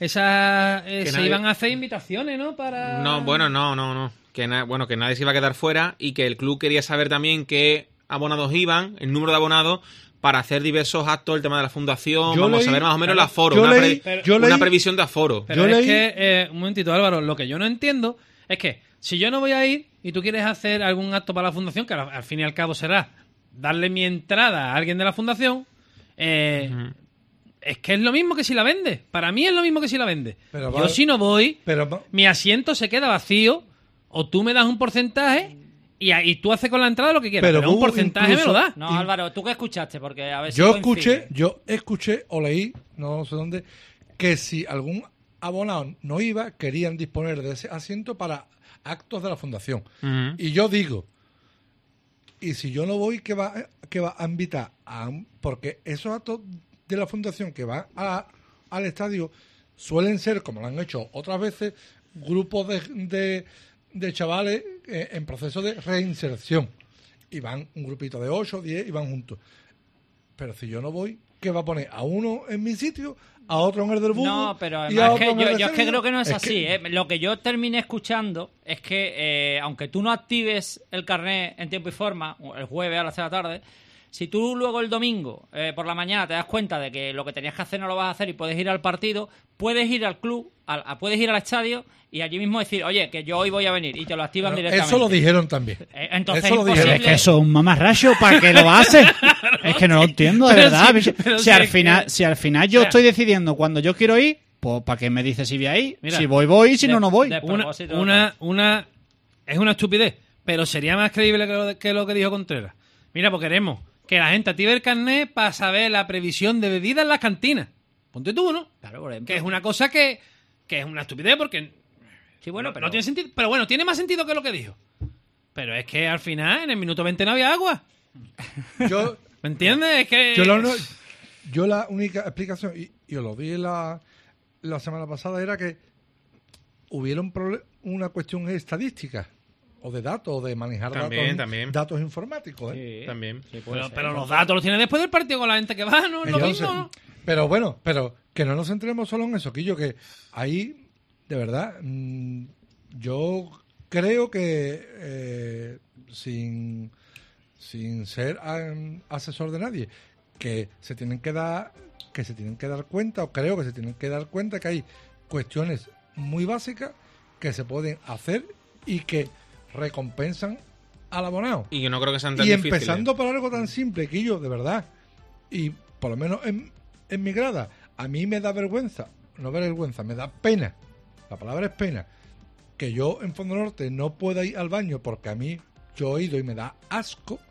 esas eh, Que se nadie- iban a hacer invitaciones, ¿no? Para No, bueno, no, no, no. Que na- bueno, que nadie se iba a quedar fuera y que el club quería saber también qué abonados iban, el número de abonados, para hacer diversos actos, el tema de la fundación, Yo vamos leí- a ver más o menos el claro, aforo, yo una, leí- pre- yo una leí- previsión de aforo. Pero Yo es leí- que, eh, un momentito, Álvaro, lo que yo no entiendo es que si yo no voy a ir y tú quieres hacer algún acto para la fundación, que al, al fin y al cabo será darle mi entrada a alguien de la fundación, eh, es que es lo mismo que si la vende. Para mí es lo mismo que si la vende. Pero yo va- si no voy, Pero mi asiento se queda vacío o tú me das un porcentaje y, y tú haces con la entrada lo que quieras. Pero Pero, un hubo porcentaje incluso- me lo das. No, Álvaro, ¿tú qué escuchaste? Porque a ver si yo coincide. escuché, yo escuché o leí, no sé dónde, que si algún abonado no iba, querían disponer de ese asiento para actos de la fundación. Ujú. Y yo digo, y si yo no voy, ¿qué va, qué va a invitar? A, un- porque esos actos de la fundación que van a- al estadio suelen ser, como lo han hecho otras veces, grupos de, de, de chavales eh, en proceso de reinserción. Y van un grupito de ocho, diez y van juntos. Pero si yo no voy, ¿qué va a poner? ¿A uno en mi sitio? ¿A otro en el del búho? No, pero y a además es otro que en yo, el de yo es que Sergio? creo que no es, Es así. que- ¿eh? Lo que yo terminé escuchando es que, eh, aunque tú no actives el carnet en tiempo y forma, el jueves a las seis de la tarde, si tú luego el domingo eh, por la mañana te das cuenta de que lo que tenías que hacer no lo vas a hacer y puedes ir al partido, puedes ir al club, al, a- puedes ir al estadio y allí mismo decir, oye, que yo hoy voy a venir y te lo activan Bueno, directamente. eso lo dijeron también. Eh, entonces Eso lo es dijeron. imposible. Es que eso es un mamarracho, ¿para qué lo hace? Es que no lo entiendo, de Pero verdad. sí, bicho. pero si, sí al es final, que- si al final yo O sea- estoy decidiendo cuando yo quiero ir, pues ¿para qué me dices si voy a ir? Mira, si voy, voy, y si de- no, no voy. de- Una, propósito, una, una es una estupidez, pero sería más creíble que lo, que lo que dijo Contreras. Mira, pues queremos que la gente active el carnet para saber la previsión de bebidas en las cantinas. Ponte tú, ¿no? Claro, por ejemplo. Que es una cosa que, que es una estupidez porque sí, bueno, no, pero... no tiene sentido. Pero bueno, tiene más sentido que lo que dijo. Pero es que al final, en el minuto veinte no había agua. Yo, ¿Me entiendes? Es que... Yo, lo, yo la única explicación, y yo lo vi la, la semana pasada, era que hubiera un proble- una cuestión estadística o de datos, o de manejar también, datos, también. datos informáticos. ¿eh? Sí, también. Sí, pero, pero los datos los tiene después del partido con la gente que va, ¿no? Es lo Entonces, mismo, ¿no? Pero bueno, pero que no nos centremos solo en eso, Quillo, que ahí, de verdad, mmm, yo creo que eh, sin, sin ser um, asesor de nadie, que se tienen que dar, que se tienen que dar cuenta, o creo que se tienen que dar cuenta que hay cuestiones muy básicas que se pueden hacer y que recompensan al abonado. Y yo no creo que sean tan Y difíciles. empezando por algo tan simple, Quillo, de verdad, y por lo menos en, en mi grada, a mí me da vergüenza, no vergüenza, me da pena, la palabra es pena, que yo en Fondo Norte no pueda ir al baño porque a mí yo he ido y me da asco,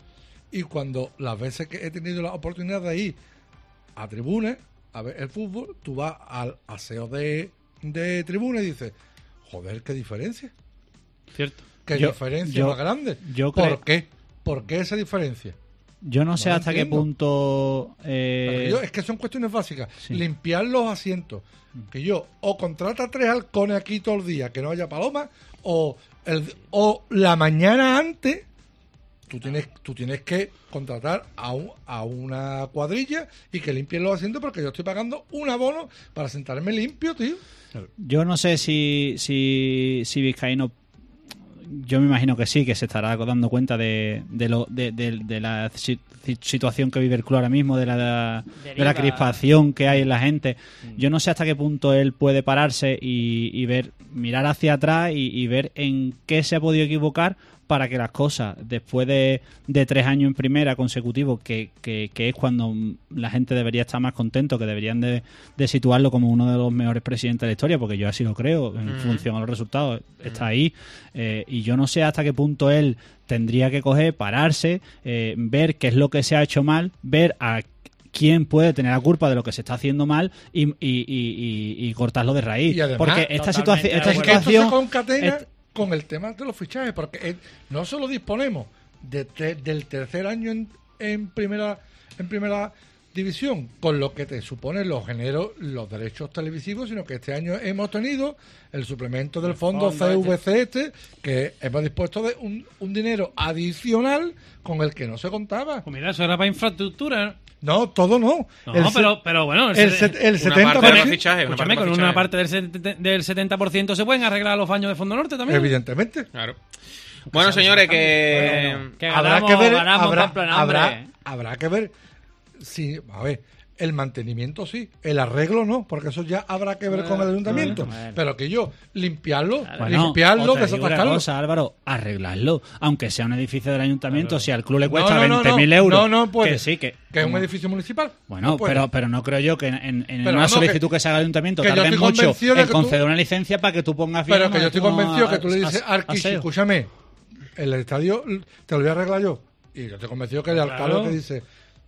y cuando las veces que he tenido la oportunidad de ir a tribuna a ver el fútbol, tú vas al aseo de, de tribuna y dices, joder, qué diferencia. Cierto. Qué Yo- diferencia yo- más grande. yo ¿Por creo- qué? ¿Por qué esa diferencia? Yo no sé No lo hasta entiendo. qué punto... eh, Porque yo- es que son cuestiones básicas. Sí. Limpiar los asientos. Que yo, o contrata tres halcones aquí todo el día, que no haya paloma, o, el, o la mañana antes, tú tienes, tú tienes que contratar a, un- a una cuadrilla y que limpien los asientos, porque yo estoy pagando un abono para sentarme limpio, tío. Yo no sé si, si, si Vizcaíno, yo me imagino que sí, que se estará dando cuenta de, de, lo, de, de, de la si- situación que vive el club ahora mismo, de la, de la Deriva. crispación que hay en la gente. Yo no sé hasta qué punto él puede pararse y, y ver, mirar hacia atrás y, y ver en qué se ha podido equivocar para que las cosas, después de, de tres años en primera consecutivos, que, que, que es cuando la gente debería estar más contento, que deberían de, de situarlo como uno de los mejores presidentes de la historia, porque yo así lo creo, en Ujú. función a los resultados, está ahí. Eh, y yo no sé hasta qué punto él tendría que coger, pararse, eh, ver qué es lo que se ha hecho mal, ver a quién puede tener la culpa de lo que se está haciendo mal y, y, y, y- y cortarlo de raíz. Y además, porque esta, totalmente situación de esta Es que acuerdo. esto se situación... concatena est- con el tema de los fichajes, porque eh, no solo disponemos de te- del tercer año en, en primera en primera división, con lo que te supone los géneros, los derechos televisivos, sino que este año hemos tenido el suplemento del fondo, fondo C V C este, que hemos dispuesto de un, un dinero adicional con el que no se contaba. Pues mira, eso era para infraestructura, ¿no? No, todo no. No, El se- pero, pero bueno, el, set- set- el Una setenta parte de por los ciento fichajes, una escúchame, parte de con los una fichajes. parte del, set- del setenta por ciento se pueden arreglar los baños de Fondo Norte también. evidentemente. Claro. Bueno, señores, que... Bueno, que habrá ganamos, que ver, ganamos habrá, Pamplona, habrá, hombre. habrá que ver si, a ver, el mantenimiento sí, el arreglo no, porque eso ya habrá que ver con el ayuntamiento. bueno. Pero que yo, limpiarlo, Bueno, limpiarlo, o te digo una desatascarlo. cosa, Álvaro, arreglarlo, aunque sea un edificio del ayuntamiento, Claro. si al club le No, cuesta no, no, veinte mil no, euros, no, no puede. que sí, que... Que es un como- edificio municipal. Bueno, no puede. pero, pero no creo yo que en, en- en Pero una vamos, solicitud que, que- se haga al ayuntamiento que yo tarden estoy mucho convencido de en que tú- conceder una licencia para que tú pongas Pero firma que yo estoy como convencido a- que tú le dices, a- Arquis, aseo. escúchame, el estadio te lo voy a arreglar yo. Y yo estoy convencido que el Claro. alcalde te dice,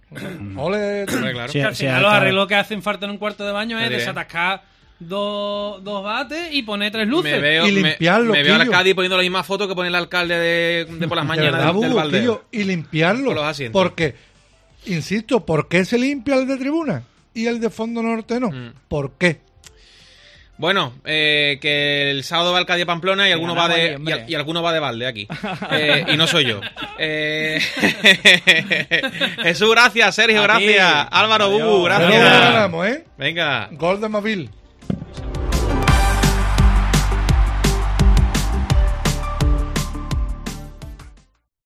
ole, Hombre, claro. Sí, Que al sí, final claro. los arreglos que hacen falta en un cuarto de baño es Te diré. desatascar dos, dos bates y poner tres luces. Me veo, Y me- limpiarlo, me, veo al Quillo. Cádiz poniendo la misma foto que pone el alcalde de, de por las de mañanas verdad, del, del Bubu, Valdez. Quillo, y limpiarlo. Con los asientos. Porque, insisto, ¿por qué se limpia el de tribuna y el de Fondo Norte no? Mm. ¿Por qué? Bueno, eh, que el sábado va el Cádiz a Pamplona y Que alguno va ganamos de ahí, y, hombre. al- y alguno va de balde aquí. Eh, y no soy yo. Eh, Jesús, gracias. Sergio, A ti. gracias. Álvaro, Adiós. Bubu, Pero gracias. no ganamos, ¿eh? Venga. Gol de Mavil.